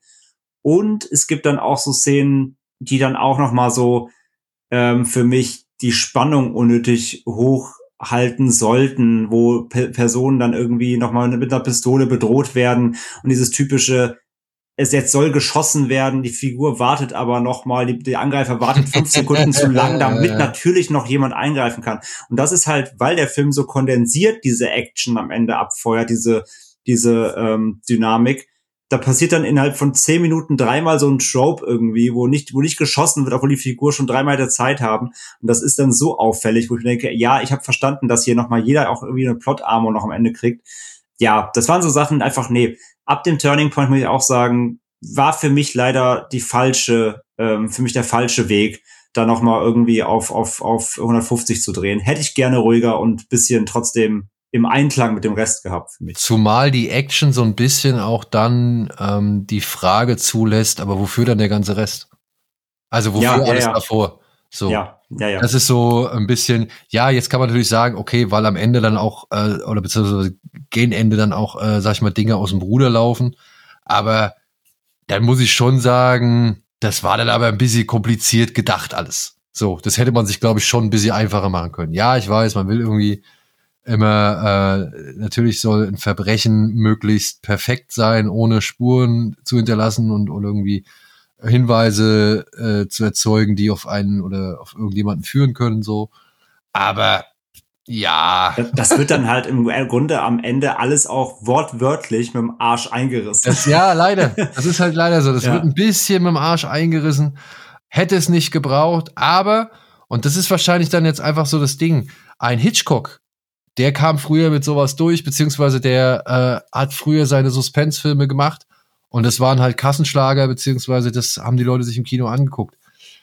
Und es gibt dann auch so Szenen, die dann auch noch mal so, ähm, für mich die Spannung unnötig hochhalten sollten, wo Pe- Personen dann irgendwie nochmal mit einer Pistole bedroht werden und dieses typische, es jetzt soll geschossen werden, die Figur wartet aber nochmal, die, der Angreifer wartet fünf Sekunden zu lang, damit natürlich noch jemand eingreifen kann. Und das ist halt, weil der Film so kondensiert diese Action am Ende abfeuert, diese, diese ähm, Dynamik, da passiert dann innerhalb von zehn Minuten dreimal so ein Trope irgendwie, wo nicht, wo nicht geschossen wird, obwohl die Figur schon dreimal der Zeit haben. Und das ist dann so auffällig, wo ich denke, ja, ich habe verstanden, dass hier nochmal jeder auch irgendwie eine Plot-Armor noch am Ende kriegt. Ja, das waren so Sachen einfach, nee. Ab dem Turning Point muss ich auch sagen, war für mich leider die falsche, ähm, für mich der falsche Weg, da nochmal irgendwie auf, auf, auf hundertfünfzig zu drehen. Hätte ich gerne ruhiger und bisschen trotzdem im Einklang mit dem Rest gehabt für mich. Zumal die Action so ein bisschen auch dann ähm, die Frage zulässt, aber wofür dann der ganze Rest? Also wofür ja, ja, alles ja. davor? So. Ja, ja, ja. Das ist so ein bisschen, ja, jetzt kann man natürlich sagen, okay, weil am Ende dann auch, äh, oder beziehungsweise gegen Ende dann auch, äh, sag ich mal, Dinge aus dem Ruder laufen. Aber dann muss ich schon sagen, das war dann aber ein bisschen kompliziert gedacht alles. So, das hätte man sich, glaube ich, schon ein bisschen einfacher machen können. Ja, ich weiß, man will irgendwie immer, äh, natürlich soll ein Verbrechen möglichst perfekt sein, ohne Spuren zu hinterlassen und, und irgendwie Hinweise äh, zu erzeugen, die auf einen oder auf irgendjemanden führen können, so. Aber ja. Das wird dann halt im Grunde am Ende alles auch wortwörtlich mit dem Arsch eingerissen. Das, ja, leider. Das ist halt leider so. Das ja. wird ein bisschen mit dem Arsch eingerissen. Hätte es nicht gebraucht, aber, und das ist wahrscheinlich dann jetzt einfach so das Ding, ein Hitchcock, der kam früher mit sowas durch, beziehungsweise der äh, hat früher seine Suspense-Filme gemacht und das waren halt Kassenschlager, beziehungsweise das haben die Leute sich im Kino angeguckt.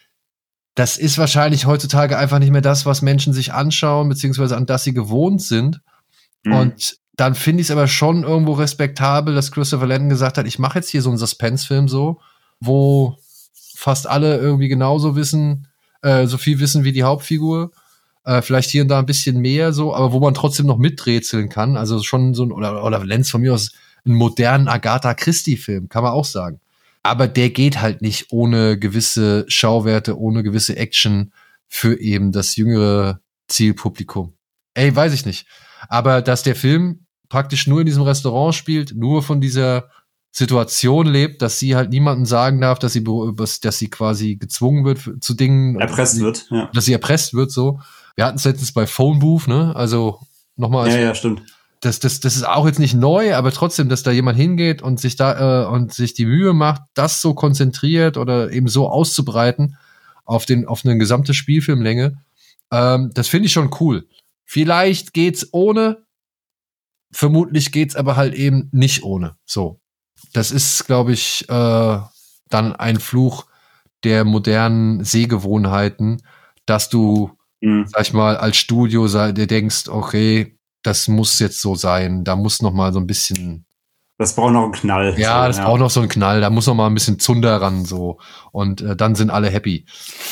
Das ist wahrscheinlich heutzutage einfach nicht mehr das, was Menschen sich anschauen, beziehungsweise an das sie gewohnt sind. Mhm. Und dann finde ich es aber schon irgendwo respektabel, dass Christopher Landon gesagt hat, ich mache jetzt hier so einen Suspense-Film so, wo fast alle irgendwie genauso wissen, äh, so viel wissen wie die Hauptfigur. Äh, vielleicht hier und da ein bisschen mehr so, aber wo man trotzdem noch miträtseln kann. Also schon so ein, oder, oder Lenz von mir aus, einen modernen Agatha Christie-Film, kann man auch sagen. Aber der geht halt nicht ohne gewisse Schauwerte, ohne gewisse Action für eben das jüngere Zielpublikum. Ey, weiß ich nicht. Aber dass der Film praktisch nur in diesem Restaurant spielt, nur von dieser Situation lebt, dass sie halt niemandem sagen darf, dass sie, dass sie quasi gezwungen wird zu Dingen. Erpresst sie, wird, ja. Dass sie erpresst wird, so. Wir hatten es letztens bei Phone Booth, ne? Also nochmal. Ja, ja, stimmt. Das, das, das ist auch jetzt nicht neu, aber trotzdem, dass da jemand hingeht und sich da äh, und sich die Mühe macht, das so konzentriert oder eben so auszubreiten auf den auf eine gesamte Spielfilmlänge, ähm, das finde ich schon cool. Vielleicht geht's ohne, vermutlich geht's aber halt eben nicht ohne. So, das ist, glaube ich, äh, dann ein Fluch der modernen Sehgewohnheiten, dass du, mhm. sag ich mal, als Studio dir denkst, okay, das muss jetzt so sein. Da muss noch mal so ein bisschen. Das braucht noch einen Knall. Ja, so, das ja. braucht noch so einen Knall. Da muss noch mal ein bisschen Zunder ran, so. Und äh, dann sind alle happy.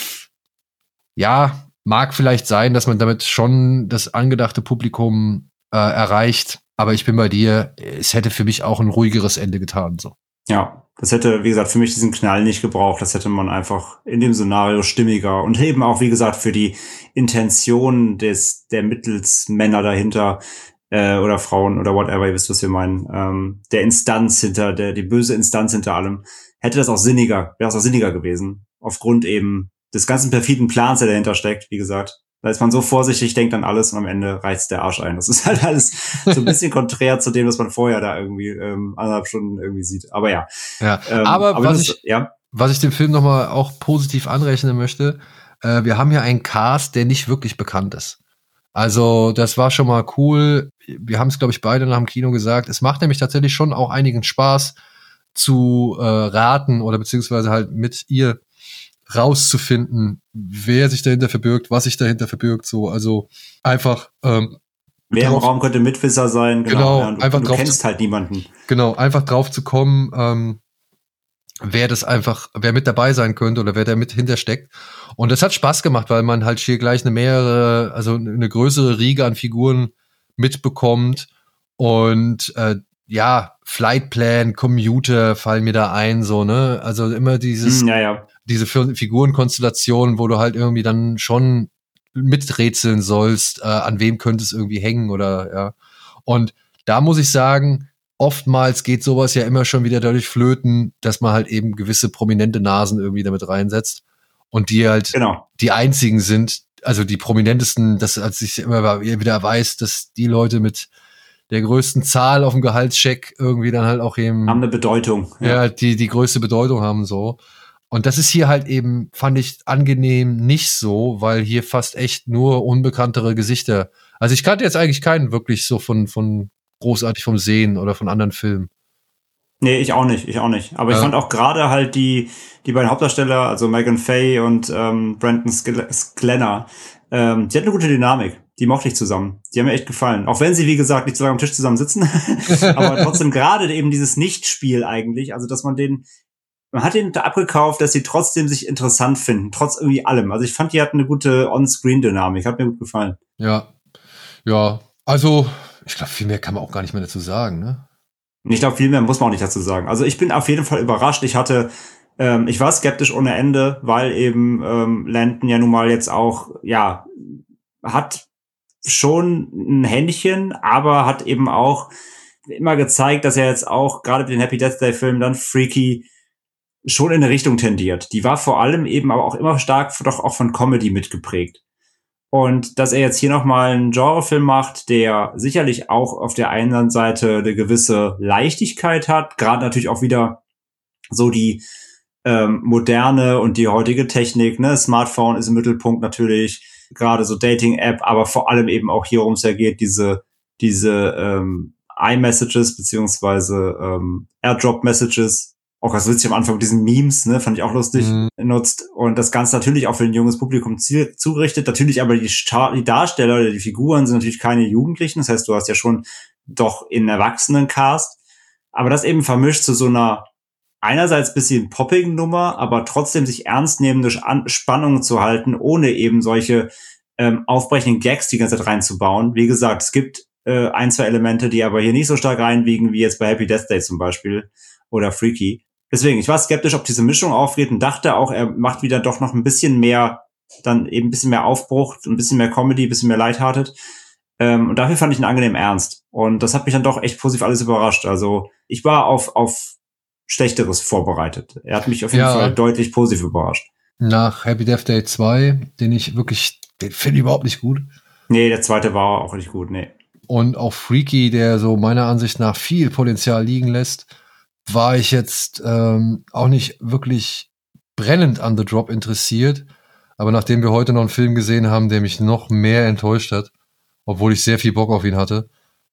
Ja, mag vielleicht sein, dass man damit schon das angedachte Publikum äh, erreicht. Aber ich bin bei dir. Es hätte für mich auch ein ruhigeres Ende getan, so. Ja, das hätte, wie gesagt, für mich diesen Knall nicht gebraucht. Das hätte man einfach in dem Szenario stimmiger und eben auch, wie gesagt, für die Intention des der Mittelsmänner dahinter äh, oder Frauen oder whatever, ihr wisst, was wir meinen, ähm, der Instanz hinter, der die böse Instanz hinter allem, hätte das auch sinniger, wäre das auch sinniger gewesen. Aufgrund eben des ganzen perfiden Plans, der dahinter steckt, wie gesagt. Da ist man so vorsichtig, denkt an alles und am Ende reißt der Arsch ein. Das ist halt alles so ein bisschen konträr zu dem, was man vorher da irgendwie ähm, anderthalb Stunden irgendwie sieht. Aber ja. Ja, ähm, aber, aber was, das, ich, ja. was ich dem Film nochmal auch positiv anrechnen möchte, äh, wir haben ja einen Cast, der nicht wirklich bekannt ist. Also das war schon mal cool. Wir haben es, glaube ich, beide nach dem Kino gesagt. Es macht nämlich tatsächlich schon auch einigen Spaß zu äh, raten oder beziehungsweise halt mit ihr rauszufinden, wer sich dahinter verbirgt, was sich dahinter verbirgt, so, also einfach ähm, wer drauf, im Raum könnte Mitwisser sein, genau, genau ja, du, einfach du drauf kennst zu, halt niemanden. Genau, einfach drauf zu kommen, ähm, wer das einfach, wer mit dabei sein könnte oder wer da mit hintersteckt. Und das hat Spaß gemacht, weil man halt hier gleich eine mehrere, also eine größere Riege an Figuren mitbekommt und äh, ja, Flightplan, Commuter fallen mir da ein, so, ne, also immer dieses hm, ja, ja. diese Figurenkonstellationen, wo du halt irgendwie dann schon miträtseln sollst, äh, an wem könnte es irgendwie hängen oder ja. Und da muss ich sagen, oftmals geht sowas ja immer schon wieder dadurch flöten, dass man halt eben gewisse prominente Nasen irgendwie damit reinsetzt und die halt genau. die einzigen sind, also die prominentesten, dass als ich immer wieder weiß, dass die Leute mit der größten Zahl auf dem Gehaltscheck irgendwie dann halt auch eben haben eine Bedeutung. Ja, ja die die größte Bedeutung haben so. Und das ist hier halt eben, fand ich angenehm nicht so, weil hier fast echt nur unbekanntere Gesichter. Also ich kannte jetzt eigentlich keinen wirklich so von, von großartig vom Sehen oder von anderen Filmen. Nee, ich auch nicht, ich auch nicht. Aber ja. Ich fand auch gerade halt die, die beiden Hauptdarsteller, also Megan Faye und ähm, Brandon Sklenner, ähm, die hatten eine gute Dynamik. Die mochte ich zusammen. Die haben mir echt gefallen. Auch wenn sie, wie gesagt, nicht so lange am Tisch zusammen sitzen. Aber trotzdem gerade eben dieses Nichtspiel eigentlich, also dass man den Man hat ihn da abgekauft, dass sie trotzdem sich interessant finden, trotz irgendwie allem. Also ich fand, die hatten eine gute On-Screen-Dynamik. Hat mir gut gefallen. Ja, ja. Also, ich glaube, viel mehr kann man auch gar nicht mehr dazu sagen, ne? Ich glaube, viel mehr muss man auch nicht dazu sagen. Also ich bin auf jeden Fall überrascht. Ich hatte, ähm, ich war skeptisch ohne Ende, weil eben ähm, Landon ja nun mal jetzt auch, ja, hat schon ein Händchen, aber hat eben auch immer gezeigt, dass er jetzt auch gerade mit den Happy Death Day Filmen dann Freaky schon in eine Richtung tendiert. Die war vor allem eben aber auch immer stark doch auch von Comedy mitgeprägt. Und dass er jetzt hier nochmal einen Genrefilm macht, der sicherlich auch auf der einen Seite eine gewisse Leichtigkeit hat, gerade natürlich auch wieder so die ähm, moderne und die heutige Technik, ne, Smartphone ist im Mittelpunkt natürlich, gerade so Dating-App, aber vor allem eben auch hier, worum es ja geht, diese diese ähm, iMessages beziehungsweise ähm, Airdrop-Messages, auch ganz witzig am Anfang diesen Memes, ne, fand ich auch lustig, mhm. nutzt. Und das Ganze natürlich auch für ein junges Publikum ziel- zugerichtet. Natürlich aber die, Star- die Darsteller oder die Figuren sind natürlich keine Jugendlichen. Das heißt, du hast ja schon doch in Erwachsenen-Cast. Aber das eben vermischt zu so einer einerseits bisschen poppigen Nummer, aber trotzdem sich ernst nehmende Spannungen zu halten, ohne eben solche ähm, aufbrechenden Gags die ganze Zeit reinzubauen. Wie gesagt, es gibt äh, ein, zwei Elemente, die aber hier nicht so stark reinwiegen, wie jetzt bei Happy Death Day zum Beispiel oder Freaky. Deswegen, ich war skeptisch, ob diese Mischung aufgeht und dachte auch, er macht wieder doch noch ein bisschen mehr, dann eben ein bisschen mehr Aufbruch, ein bisschen mehr Comedy, ein bisschen mehr lighthearted. Ähm, und dafür fand ich ihn angenehm ernst. Und das hat mich dann doch echt positiv alles überrascht. Also ich war auf auf Schlechteres vorbereitet. Er hat mich auf jeden ja. Fall deutlich positiv überrascht. Nach Happy Death Day zwei, den ich wirklich, den finde ich überhaupt nicht gut. Nee, der zweite war auch nicht gut, nee. Und auch Freaky, der so meiner Ansicht nach viel Potenzial liegen lässt, war ich jetzt ähm, auch nicht wirklich brennend an The Drop interessiert. Aber nachdem wir heute noch einen Film gesehen haben, der mich noch mehr enttäuscht hat, obwohl ich sehr viel Bock auf ihn hatte.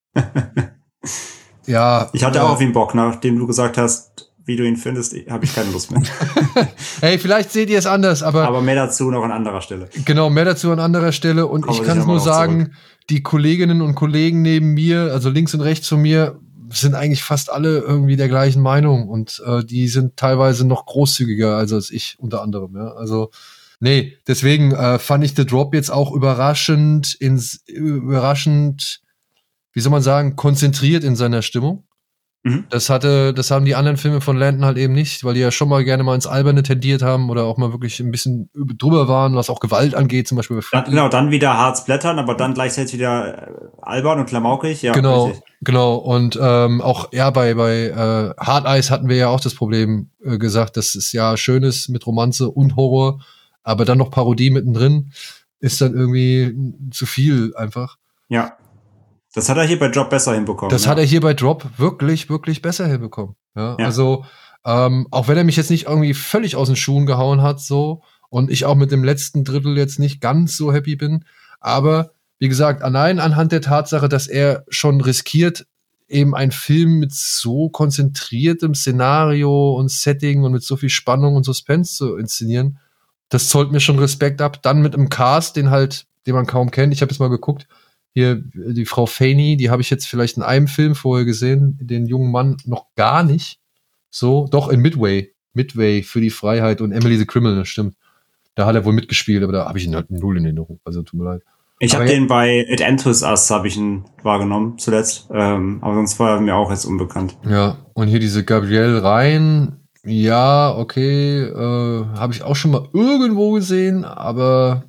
ja. Ich hatte äh, auch auf ihn Bock, nachdem du gesagt hast, wie du ihn findest, habe ich keine Lust mehr. Hey, vielleicht seht ihr es anders, aber... Aber mehr dazu noch an anderer Stelle. Genau, mehr dazu an anderer Stelle. Und Kommen ich kann es nur sagen, zurück. Die Kolleginnen und Kollegen neben mir, also links und rechts von mir, sind eigentlich fast alle irgendwie der gleichen Meinung. Und äh, die sind teilweise noch großzügiger als, als ich, unter anderem. Ja? Also, nee, deswegen äh, fand ich The Drop jetzt auch überraschend, ins, überraschend, wie soll man sagen, konzentriert in seiner Stimmung. Mhm. Das hatte, das haben die anderen Filme von Landon halt eben nicht, weil die ja schon mal gerne mal ins Alberne tendiert haben oder auch mal wirklich ein bisschen drüber waren, was auch Gewalt angeht, zum Beispiel bei Freaky. Genau, dann wieder hart splattern, aber dann gleichzeitig wieder albern und klamaukig. Ja, genau, richtig. genau. Und ähm, auch ja bei bei äh, Hard Eyes hatten wir ja auch das Problem äh, gesagt, dass es ja schön ist mit Romanze und Horror, aber dann noch Parodie mittendrin ist dann irgendwie zu viel einfach. Ja. Das hat er hier bei Drop besser hinbekommen. Das ja. hat er hier bei Drop wirklich, wirklich besser hinbekommen. Ja, ja. Also, ähm, auch wenn er mich jetzt nicht irgendwie völlig aus den Schuhen gehauen hat, so, und ich auch mit dem letzten Drittel jetzt nicht ganz so happy bin, aber, wie gesagt, allein anhand der Tatsache, dass er schon riskiert, eben einen Film mit so konzentriertem Szenario und Setting und mit so viel Spannung und Suspense zu inszenieren, das zollt mir schon Respekt ab. Dann mit einem Cast, den halt, den man kaum kennt. Ich habe jetzt mal geguckt, hier, die Frau Faney, die habe ich jetzt vielleicht in einem Film vorher gesehen, den jungen Mann noch gar nicht. So, doch in Midway. Midway für die Freiheit und Emily the Criminal, das stimmt. Da hat er wohl mitgespielt, aber da habe ich ihn halt null in Erinnerung. Also tut mir leid. Ich habe den bei It Enters Us, habe ich ihn wahrgenommen zuletzt. Ähm, aber sonst war er mir auch jetzt unbekannt. Ja, und hier diese Gabrielle Rhein, ja, okay, äh, habe ich auch schon mal irgendwo gesehen, aber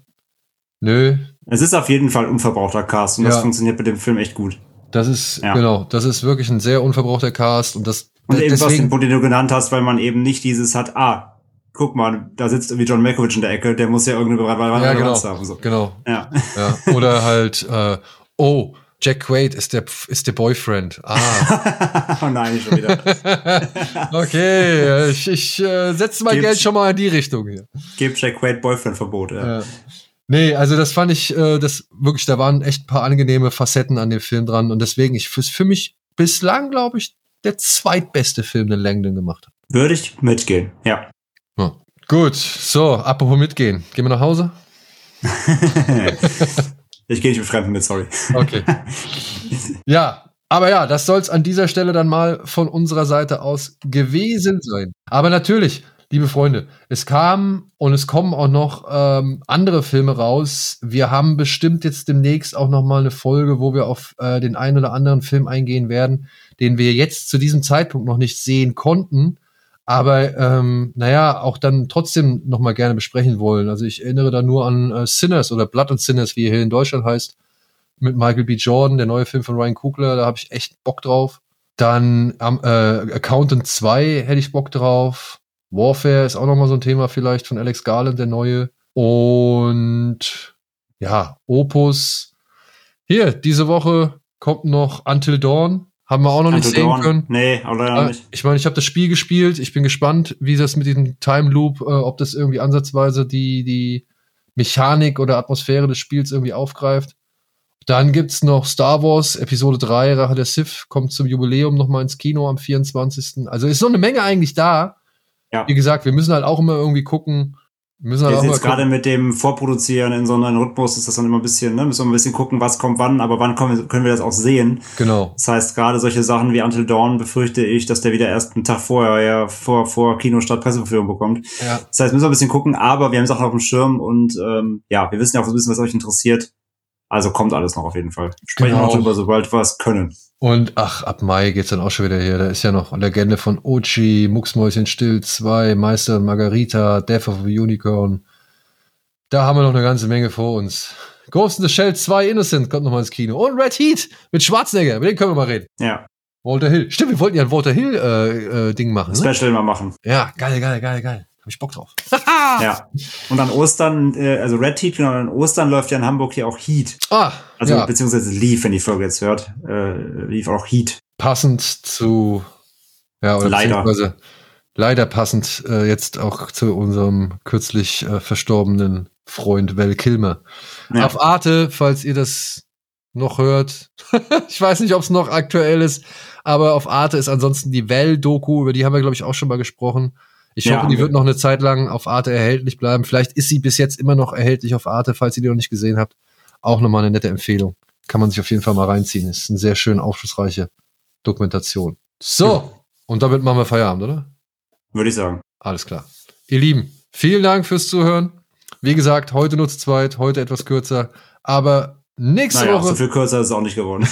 nö. Es ist auf jeden Fall ein unverbrauchter Cast und ja. das funktioniert bei dem Film echt gut. Das ist, ja. genau, das ist wirklich ein sehr unverbrauchter Cast und das Und eben deswegen, was den Punkt, den du genannt hast, weil man eben nicht dieses hat, ah, guck mal, da sitzt irgendwie John Malkovich in der Ecke, der muss ja irgendeine Relevanz ja, genau, haben. So. Genau. Ja. Ja. Oder halt, äh, oh, Jack Quaid ist der, ist der Boyfriend. Ah. Oh nein, schon wieder. Okay, ich, ich äh, setze mein Geld schon mal in die Richtung hier. Gib Jack Quaid Boyfriend-Verbot, ja. ja. Nee, also das fand ich, äh, das wirklich, da waren echt ein paar angenehme Facetten an dem Film dran und deswegen, ich für, für mich bislang, glaube ich, der zweitbeste Film, den Langdon gemacht hat. Würde ich mitgehen, ja. ja. Gut, so, apropos mitgehen. Gehen wir nach Hause? Ich gehe nicht mit Fremden mit, sorry. Okay. Ja, aber ja, das soll es an dieser Stelle dann mal von unserer Seite aus gewesen sein. Aber natürlich, liebe Freunde, es kamen und es kommen auch noch ähm, andere Filme raus. Wir haben bestimmt jetzt demnächst auch noch mal eine Folge, wo wir auf äh, den einen oder anderen Film eingehen werden, den wir jetzt zu diesem Zeitpunkt noch nicht sehen konnten, aber ähm, naja, auch dann trotzdem noch mal gerne besprechen wollen. Also ich erinnere da nur an äh, Sinners oder Blood and Sinners, wie er hier in Deutschland heißt. mit Michael B. Jordan, der neue Film von Ryan Coogler, da habe ich echt Bock drauf. Dann ähm, äh, Accountant zwei hätte ich Bock drauf. Warfare ist auch nochmal so ein Thema vielleicht von Alex Garland, der neue. Und ja, Opus. Hier, diese Woche kommt noch Until Dawn. Haben wir auch noch Until nicht sehen Dawn. können. Nee, oder Äh, nicht. ich meine, ich habe das Spiel gespielt. Ich bin gespannt, wie das mit diesem Time Loop, äh, ob das irgendwie ansatzweise die, die Mechanik oder Atmosphäre des Spiels irgendwie aufgreift. Dann gibt's noch Star Wars Episode drei, Rache der Sith, kommt zum Jubiläum nochmal ins Kino am vierundzwanzigsten Also ist so eine Menge eigentlich da. Ja. Wie gesagt, wir müssen halt auch immer irgendwie gucken. Wir müssen halt Wir auch sind immer jetzt gerade gucken. mit dem Vorproduzieren in so einem Rhythmus, ist das dann immer ein bisschen, ne, müssen wir ein bisschen gucken, was kommt wann, aber wann können wir, können wir das auch sehen. Genau. Das heißt, gerade solche Sachen wie Until Dawn befürchte ich, dass der wieder erst einen Tag vorher, ja, vor, vor Kinostart Presseverführung bekommt. Ja. Das heißt, müssen wir ein bisschen gucken, aber wir haben Sachen auf dem Schirm und ähm, ja, wir wissen ja auch so ein bisschen, was euch interessiert. Also kommt alles noch auf jeden Fall. Sprechen Genau. wir noch drüber, sobald wir es können. Und ach, ab Mai geht's dann auch schon wieder hier. Da ist ja noch Legende von Ochi, Mucksmäuschen Still zwei, Meister und Margarita, Death of a Unicorn. Da haben wir noch eine ganze Menge vor uns. Ghost in the Shell zwei Innocent kommt noch mal ins Kino. Und Red Heat mit Schwarzenegger. Mit dem können wir mal reden. Ja, Walter Hill. Stimmt, wir wollten ja ein Walter Hill äh, äh, Ding machen. Ne? Special mal machen. Ja, geil, geil, geil, geil. Hab ich Bock drauf. Ja. Und an Ostern, äh, also Red Heat, genau, an Ostern läuft ja in Hamburg hier auch Heat. Ah, Also ja. beziehungsweise lief, wenn die Folge jetzt hört, äh, lief auch Heat. Passend zu, ja, oder Leider. beziehungsweise leider passend äh, jetzt auch zu unserem kürzlich äh, verstorbenen Freund Val Kilmer. Ja. Auf Arte, falls ihr das noch hört. Ich weiß nicht, ob es noch aktuell ist, aber auf Arte ist ansonsten die Val-Doku, über die haben wir, glaube ich, auch schon mal gesprochen. Ich Ja. hoffe, die wird noch eine Zeit lang auf Arte erhältlich bleiben. Vielleicht ist sie bis jetzt immer noch erhältlich auf Arte, falls ihr die noch nicht gesehen habt. Auch nochmal eine nette Empfehlung. Kann man sich auf jeden Fall mal reinziehen. Ist eine sehr schön aufschlussreiche Dokumentation. So, und damit machen wir Feierabend, oder? Würde ich sagen. Alles klar. Ihr Lieben, vielen Dank fürs Zuhören. Wie gesagt, heute nur zu zweit, heute etwas kürzer. Aber nächste Naja, Woche. so viel kürzer ist es auch nicht geworden.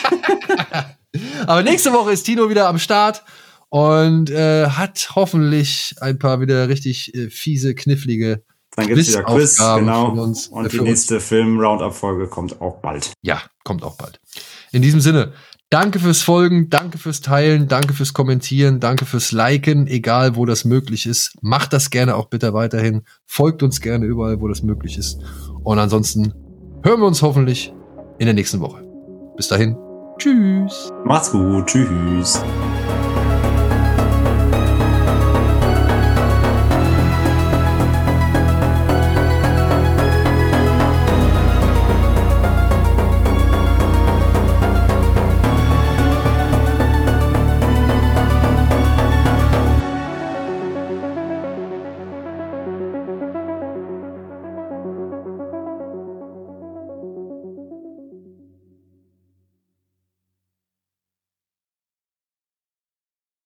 Aber nächste Woche ist Tino wieder am Start und äh, hat hoffentlich ein paar wieder richtig äh, fiese, knifflige Dann gibt's wieder Quiz, Quizaufgaben genau. von uns, und äh, die für uns. nächste Film-Roundup-Folge kommt auch bald. Ja, kommt auch bald. In diesem Sinne, danke fürs Folgen, danke fürs Teilen, danke fürs Kommentieren, danke fürs Liken, egal wo das möglich ist. Macht das gerne auch bitte weiterhin. Folgt uns gerne überall, wo das möglich ist. Und ansonsten hören wir uns hoffentlich in der nächsten Woche. Bis dahin. Tschüss. Macht's gut. Tschüss.